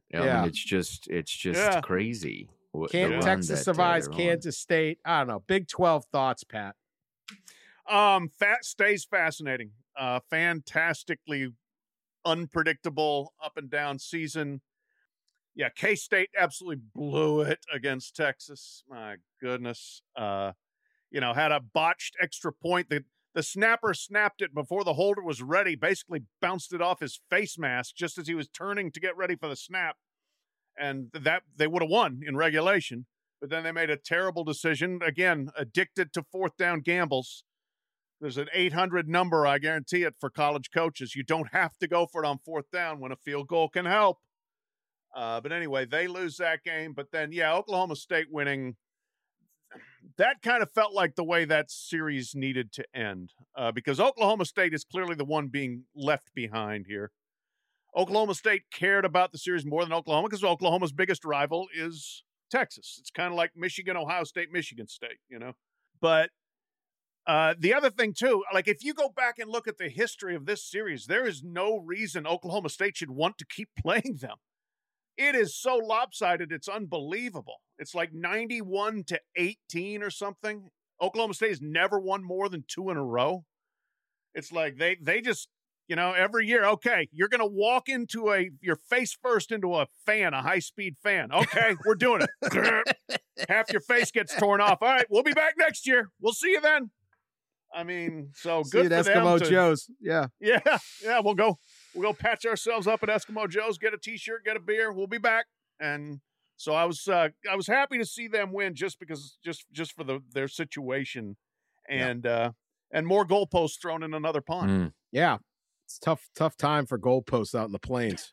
I Yeah. mean, it's just it's just Yeah. crazy. what- the Can't run Texas that, uh, survives they're on. Kansas State. I don't know. Big twelve thoughts, Pat. Um, fat stays fascinating. Uh, fantastically unpredictable up and down season. Yeah, K-State absolutely blew it against Texas. My goodness. Uh, you know, had a botched extra point. The the snapper snapped it before the holder was ready, basically bounced it off his face mask just as he was turning to get ready for the snap. And that they would have won in regulation. But then they made a terrible decision. Again, addicted to fourth down gambles. There's an eight hundred number, I guarantee it, for college coaches. You don't have to go for it on fourth down when a field goal can help. Uh, but anyway, they lose that game. But then, yeah, Oklahoma State winning, that kind of felt like the way that series needed to end uh, because Oklahoma State is clearly the one being left behind here. Oklahoma State cared about the series more than Oklahoma because Oklahoma's biggest rival is Texas. It's kind of like Michigan, Ohio State, Michigan State, you know. But uh, the other thing, too, like if you go back and look at the history of this series, there is no reason Oklahoma State should want to keep playing them. It is so lopsided, it's unbelievable. It's like ninety-one to eighteen or something. Oklahoma State has never won more than two in a row. It's like they they just, you know, every year, okay, you're going to walk into a, your face first into a fan, a high-speed fan. Okay, we're doing it. Half your face gets torn off. All right, we'll be back next year. We'll see you then. I mean, so See good you at for Eskimo them to, Joe's. Yeah. Yeah, yeah, we'll go. We'll go patch ourselves up at Eskimo Joe's, get a T-shirt, get a beer. We'll be back. And so I was, uh, I was happy to see them win just because, just, just for the their situation, and yeah. uh, and more goalposts thrown in another pond. Mm. Yeah, it's tough, tough time for goalposts out in the plains.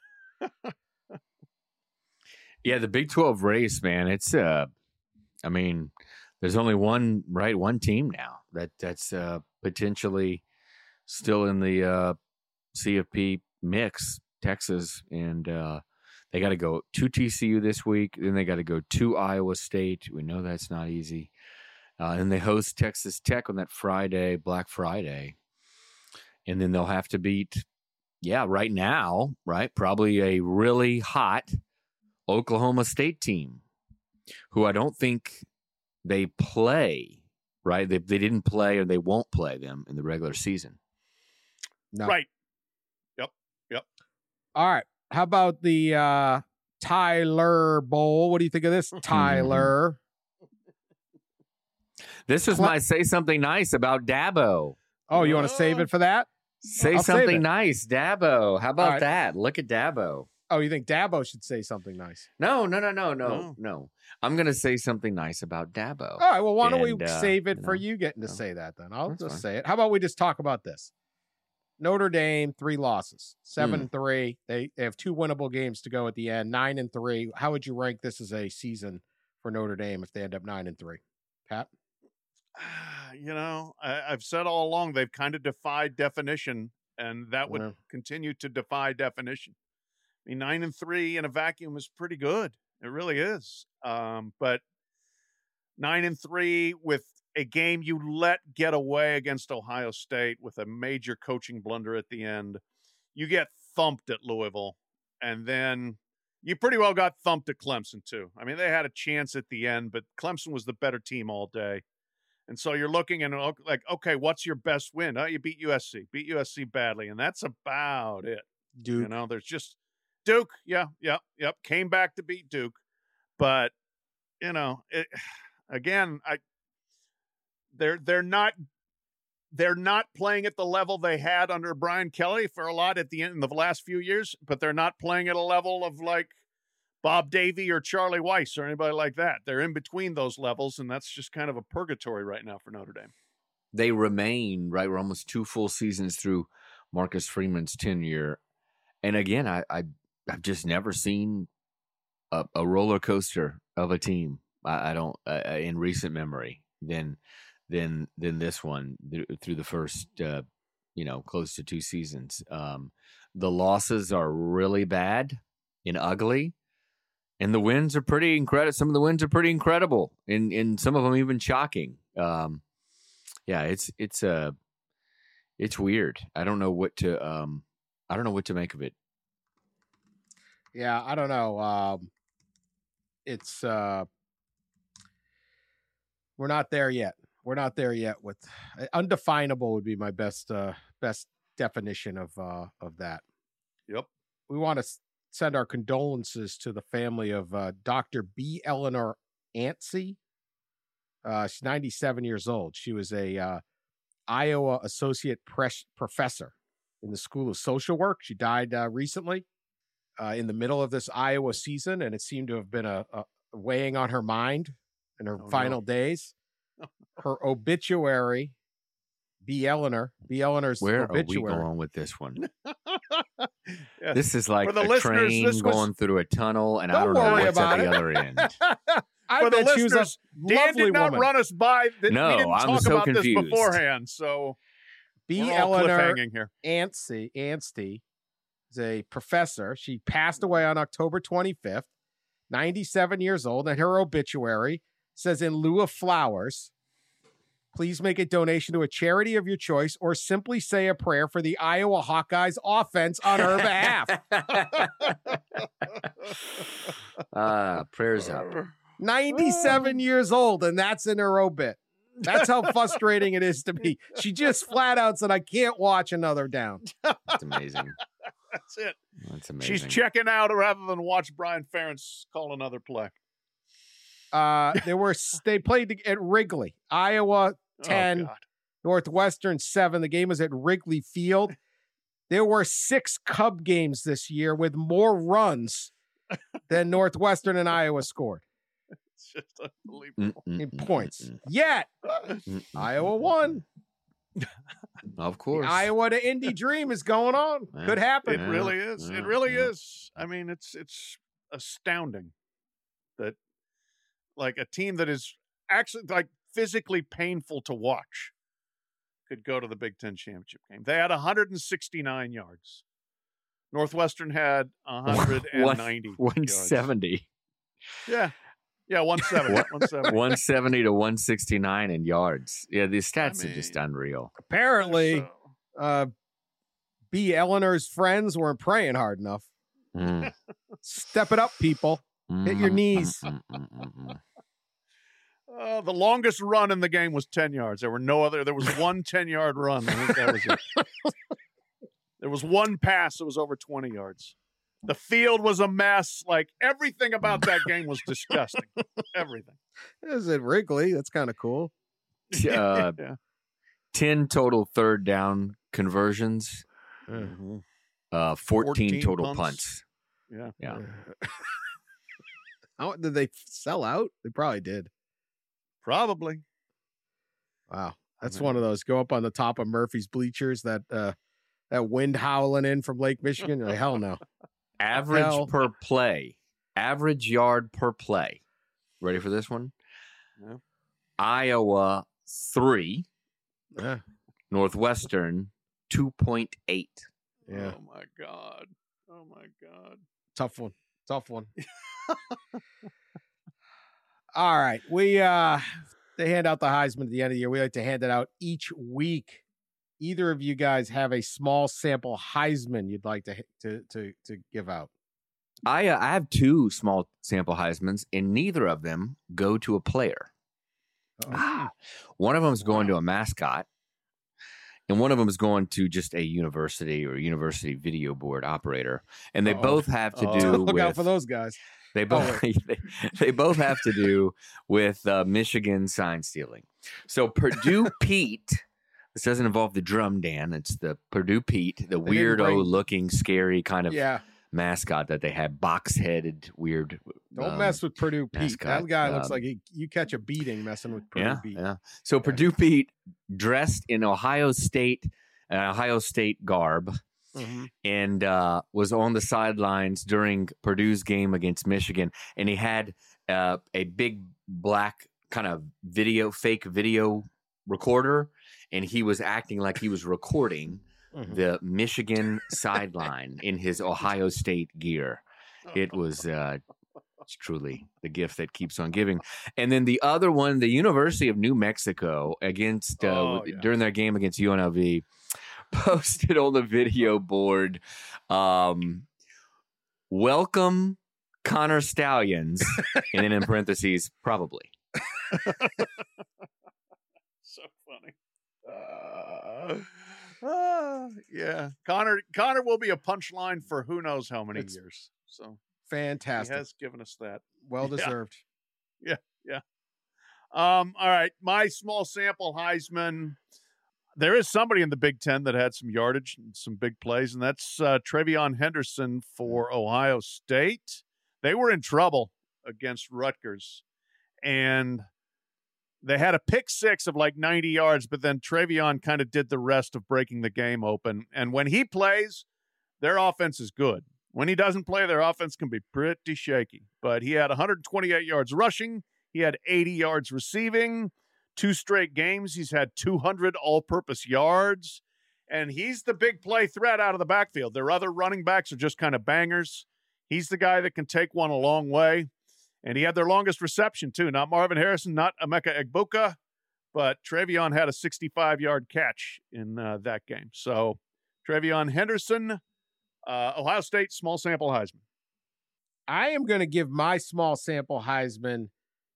Yeah, the Big twelve race, man. It's uh, I mean, there's only one right, one team now that that's uh, potentially still in the uh, C F P mix, Texas, and uh, they got to go to T C U this week. Then they got to go to Iowa State. We know that's not easy. Uh, and they host Texas Tech on that Friday, Black Friday, and then they'll have to beat, yeah, right now, right, probably a really hot Oklahoma State team, who I don't think they play, right? They they didn't play or they won't play them in the regular season. No. Right. Yep. Yep. All right. How about the uh, Tyler Bowl? What do you think of this, Tyler? This is Cla- my say something nice about Dabo. Oh, you want to save it for that? Say I'll save something it. nice, Dabo. How about right. that? Look at Dabo. Oh, you think Dabo should say something nice? No, no, no, no, no, No. no. I'm going to say something nice about Dabo. All right. Well, why don't And, we uh, save it you for know, you getting to no. say that then? I'll That's just fine. say it. How about we just talk about this? Notre Dame, three losses, seven Hmm. and three. They, they have two winnable games to go at the end, nine and three. How would you rank this as a season for Notre Dame if they end up nine and three? Pat? You know, I, I've said all along they've kind of defied definition, and that would Yeah. continue to defy definition. I mean, nine and three in a vacuum is pretty good. It really is. Um, but nine and three with a game you let get away against Ohio State with a major coaching blunder at the end, you get thumped at Louisville, and then you pretty well got thumped at Clemson too. I mean, they had a chance at the end, but Clemson was the better team all day. And so you're looking and like, okay, what's your best win? Oh, you beat U S C, beat U S C badly, and that's about it. Duke. You know, there's just Duke. Yeah, yep, yep. Came back to beat Duke, but you know, it, again, I they're they're not they're not playing at the level they had under Brian Kelly for a lot at the end in the last few years, but they're not playing at a level of like Bob Davie or Charlie Weiss or anybody like that. They're in between those levels, and that's just kind of a purgatory right now for Notre Dame. They remain, right, we're almost two full seasons through Marcus Freeman's tenure. And again, I, I, I've just never seen a, a roller coaster of a team. I, I don't, uh, in recent memory, than, than, than this one th- through the first, uh, you know, close to two seasons. Um, the losses are really bad and ugly. And the wins are pretty incredible. Some of the wins are pretty incredible, and and some of them even shocking. Um, yeah, it's it's uh, it's weird. I don't know what to um, I don't know what to make of it. Yeah, I don't know. Um, it's uh, we're not there yet. We're not there yet. With undefinable would be my best uh, best definition of uh, of that. Yep. We want to send our condolences to the family of uh, Doctor B. Eleanor Antsey. Uh, she's ninety-seven years old. She was a uh, Iowa associate pres- professor in the School of Social Work. She died uh, recently uh, in the middle of this Iowa season, and it seemed to have been a, a weighing on her mind in her Oh, final no. days. Her obituary, B. Eleanor, B. Eleanor's Where obituary. are we going with this one? Yeah. This is like For the a listeners, train this was- going through a tunnel, and I Don't don't know worry what's about at the it. other end. I For the bet she was a listeners, Dan lovely did not woman. run us by. That No, we didn't I'm talk so about confused. this beforehand, so B. we're all Eleanor cliffhanging here. Anstey, Anstey is a professor. She passed away on October twenty-fifth, ninety-seven years old, and her obituary says, in lieu of flowers, please make a donation to a charity of your choice or simply say a prayer for the Iowa Hawkeyes offense on her behalf. Ah, prayers up. ninety-seven years old, and that's in her obit. That's how frustrating it is to me. She just flat out said, I can't watch another down. That's amazing. That's it. That's amazing. She's checking out rather than watch Brian Ferentz call another play. Uh, there were they played at Wrigley, Iowa ten, Oh, God. Northwestern seven. The game was at Wrigley Field. There were six Cub games this year with more runs than Northwestern and Iowa scored It's just unbelievable. Mm, mm, in mm, points. mm, Yet mm, mm, Iowa mm, won. mm. Of The course. Iowa to Indy dream is going on. Yeah. Could It happen. Yeah, really is. yeah, It really yeah. is. I mean, it's it's astounding that like a team that is actually like physically painful to watch could go to the Big Ten championship game. They had one hundred sixty-nine yards. Northwestern had one hundred ninety. one yards. seventy. Yeah. Yeah, one seventy. What? one seventy. one seventy to one sixty-nine in yards. Yeah, these stats I are just mean- unreal. Apparently, So, uh, B. Eleanor's friends weren't praying hard enough. Mm. Step it up, people. Hit your Mm, knees. mm, mm, mm, mm, uh, the longest run in the game was ten yards. There were no other. There was one ten-yard run. I think that was it. There was one pass that was over twenty yards. The field was a mess. Like everything about that game was disgusting. Everything. It was at Wrigley. That's kind of cool. mm. Uh, Yeah. ten total third down conversions, Mhm. uh, fourteen, fourteen total punts. punts. Yeah. Yeah. How did they sell out? They probably did. Probably. Wow. That's mean- one of those go up on the top of Murphy's bleachers, that uh that wind howling in from Lake Michigan. You're like, hell no. Average hell? per play, average yard per play. Ready for this one? Yeah. Iowa three, Yeah. Northwestern two point eight. Yeah. Oh my God. Oh my God. Tough one. Tough one. All right. We uh they hand out the Heisman at the end of the year. We like to hand it out each week. Either of you guys have a small sample Heisman you'd like to to to to give out? I uh, I have two small sample Heismans, and neither of them go to a player. Ah, one of them is going to a mascot, and one of them is going to just a university or university video board operator. And they Uh-oh. both have to Oh. do Look with out for those guys. they both they, they both have to do with uh, Michigan sign stealing. So Purdue Pete. This doesn't involve the drum, Dan. It's the Purdue Pete, the didn't weirdo bring- looking, scary kind of Yeah. mascot that they had, box headed, weird. Don't um, mess with Purdue Pete. mascot, That guy looks um, like he, you catch a beating messing with Purdue Yeah, Pete. yeah. So Purdue Pete dressed in Ohio State, uh, Ohio State garb, Mhm. and uh, was on the sidelines during Purdue's game against Michigan, and he had uh, a big black kind of video, fake video recorder, and he was acting like he was recording Mhm. the Michigan sideline in his Ohio State gear. It was uh, it's truly the gift that keeps on giving. And then the other one, the University of New Mexico against uh, Oh, yeah. during their game against U N L V, posted on the video board um, welcome Connor Stallions, and then in parentheses, probably. So funny. Uh, uh, yeah, Connor. Connor will be a punchline for who knows how many It's years. So Fantastic. he has given us that. Well deserved. Yeah, yeah. Um. All right, my small sample Heisman. There is somebody in the Big Ten that had some yardage and some big plays, and that's uh, Trevion Henderson for Ohio State. They were in trouble against Rutgers, and they had a pick six of like ninety yards, but then Trevion kind of did the rest of breaking the game open. And when he plays, their offense is good. When he doesn't play, their offense can be pretty shaky. But he had one hundred twenty-eight yards rushing. He had eighty yards receiving. Two straight games, he's had two hundred all-purpose yards. And he's the big play threat out of the backfield. Their other running backs are just kind of bangers. He's the guy that can take one a long way. And he had their longest reception, too. Not Marvin Harrison, not Emeka Egbuka, but Trevion had a sixty-five-yard catch in uh, that game. So Trevion Henderson, uh, Ohio State, small sample Heisman. I am going to give my small sample Heisman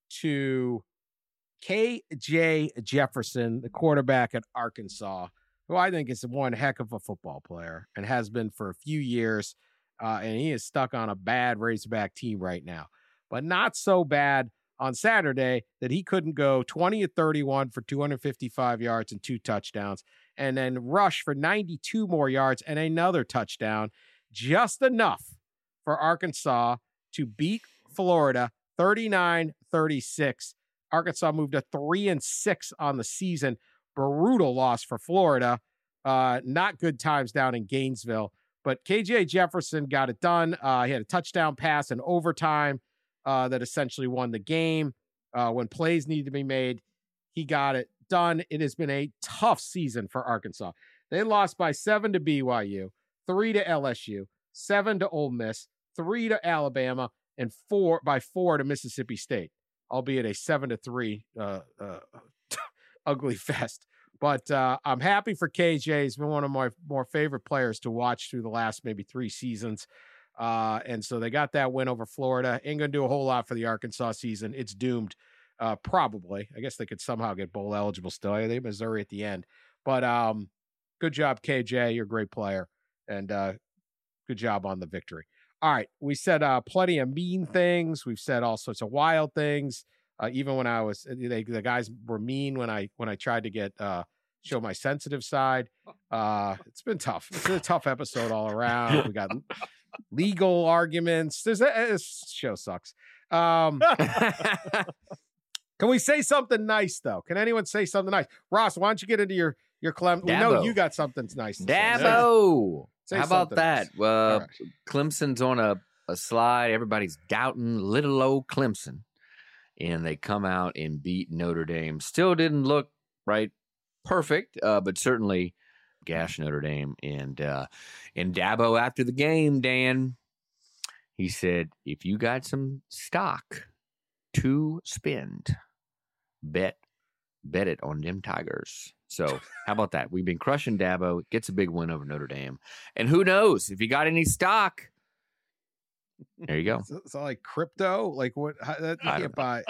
to K J Jefferson, the quarterback at Arkansas, who I think is one heck of a football player and has been for a few years. Uh, and he is stuck on a bad Razorback team right now, but not so bad on Saturday that he couldn't go twenty of thirty-one for two hundred fifty-five yards and two touchdowns, and then rush for ninety-two more yards and another touchdown, just enough for Arkansas to beat Florida thirty-nine thirty-six. Arkansas moved to three and six on the season. Brutal loss for Florida. Uh, not good times down in Gainesville. But K J Jefferson got it done. Uh, he had a touchdown pass in overtime uh, that essentially won the game. Uh, when plays needed to be made, he got it done. It has been a tough season for Arkansas. They lost by seven to B Y U, three to L S U, seven to Ole Miss, three to Alabama, and four by four to Mississippi State, albeit a seven to three uh, uh, ugly fest. But uh, I'm happy for K J. He's been one of my more favorite players to watch through the last maybe three seasons. Uh, and so they got that win over Florida. Ain't going to do a whole lot for the Arkansas season. It's doomed, uh, probably. I guess they could somehow get bowl eligible still. They have Missouri at the end. But um, good job, K J. You're a great player. And uh, good job on the victory. All right. We said uh, plenty of mean things. We've said all sorts of wild things. Uh, even when I was, they, the guys were mean when I when I tried to get uh, show my sensitive side. Uh, it's been tough. It's been a tough episode all around. We got legal arguments. There's a, this show sucks. Um, can we say something nice though? Can anyone say something nice? Ross, why don't you get into your your Clem? We know you got something nice. To Dabo. Say. How about that? Nice. Uh, right. Clemson's on a, a slide. Everybody's doubting little old Clemson. And they come out and beat Notre Dame. Still didn't look right perfect, uh, but certainly gash Notre Dame. And uh, and Dabo after the game, Dan, he said, if you got some stock to spend, bet bet it on them Tigers. So how about that? We've been crushing Dabo. Gets a big win over Notre Dame. And who knows, if you got any stock, there you go. It's, it's all like crypto. Like what? How, that, you I can't buy.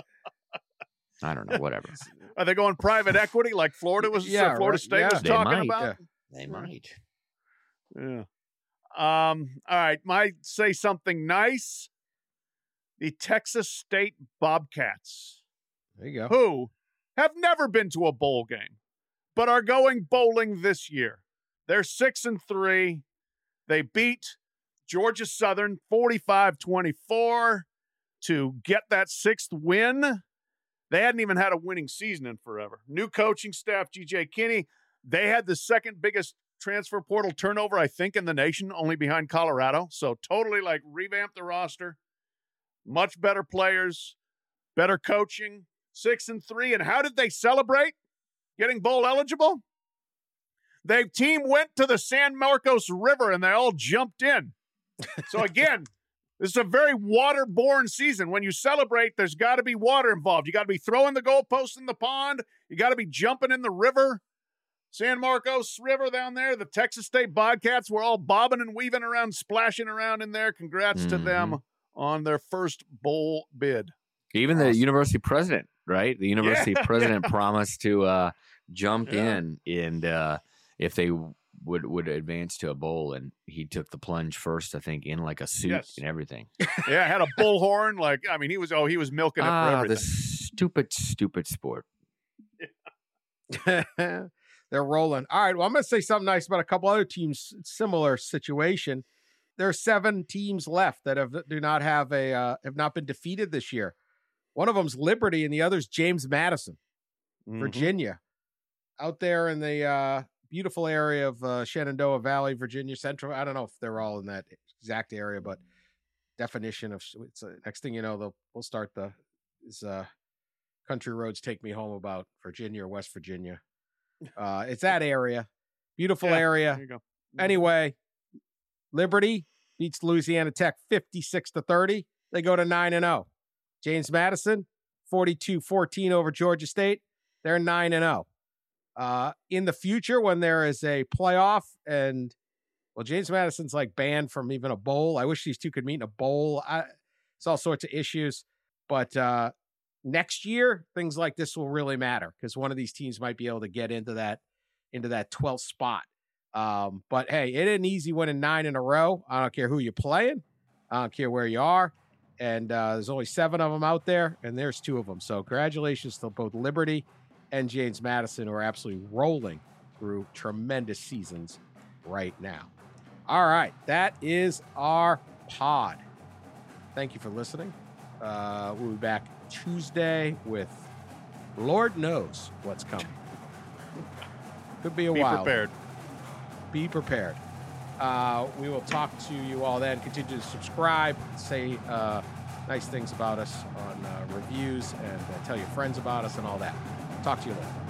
I don't know. Whatever. Are they going private equity like Florida was? Yeah, uh, Florida right. State Yeah. was They talking might. about. Yeah. They might. Yeah. Um. All right. Might say something nice. The Texas State Bobcats, There you go. who have never been to a bowl game, but are going bowling this year. They're six and three. They beat Georgia Southern forty-five twenty-four to get that sixth win. They hadn't even had a winning season in forever. New coaching staff, G J Kinney. They had the second biggest transfer portal turnover, I think, in the nation, only behind Colorado. So totally like revamped the roster. Much better players, better coaching, six and three. And how did they celebrate getting bowl eligible? Their team went to the San Marcos River and they all jumped in. So again, this is a very waterborne season. When you celebrate, there's got to be water involved. You got to be throwing the goalpost in the pond. You got to be jumping in the river. San Marcos River down there, the Texas State Bobcats were all bobbing and weaving around, splashing around in there. Congrats Mm-hmm. to them on their first bowl bid. Even Awesome. the university president, right? The university Yeah, president yeah. promised to uh, jump Yeah. in and uh, if they would would advance to a bowl, and he took the plunge first, I think, in like a suit Yes. and everything. Yeah, had a bullhorn. Like, I mean, he was, oh, he was milking it for Ah, the everything. stupid, stupid sport. They're rolling. All right. Well, I'm going to say something nice about a couple other teams. Similar situation. There are seven teams left that have do not have a uh, have not been defeated this year. One of them's Liberty, and the other's James Madison, Mhm. Virginia, out there in the uh, beautiful area of uh, Shenandoah Valley, Virginia Central. I don't know if they're all in that exact area, but definition of it's uh, next thing you know, they'll we'll start the is uh, Country Roads Take Me Home about Virginia or West Virginia. Uh, it's that area, beautiful Yeah, area. There you go. Anyway, Liberty beats Louisiana Tech fifty-six to thirty. They go to nine and oh. James Madison, forty-two fourteen over Georgia State. They're nine and oh. Uh, in the future, when there is a playoff and, well, James Madison's like banned from even a bowl. I wish these two could meet in a bowl. I, it's all sorts of issues. But uh, next year, things like this will really matter because one of these teams might be able to get into that into that twelfth spot. Um, but hey, it ain't easy winning nine in a row. I don't care who you're playing. I don't care where you are. And uh, there's only seven of them out there, and there's two of them. So congratulations to both Liberty and James Madison, who are absolutely rolling through tremendous seasons right now. All right, that is our pod. Thank you for listening. Uh, we'll be back Tuesday with Lord knows what's coming. Could be a Be while. prepared. Be prepared. Uh, we will talk to you all then. Continue to subscribe, say uh, nice things about us on uh, reviews, and uh, tell your friends about us and all that. Talk to you later.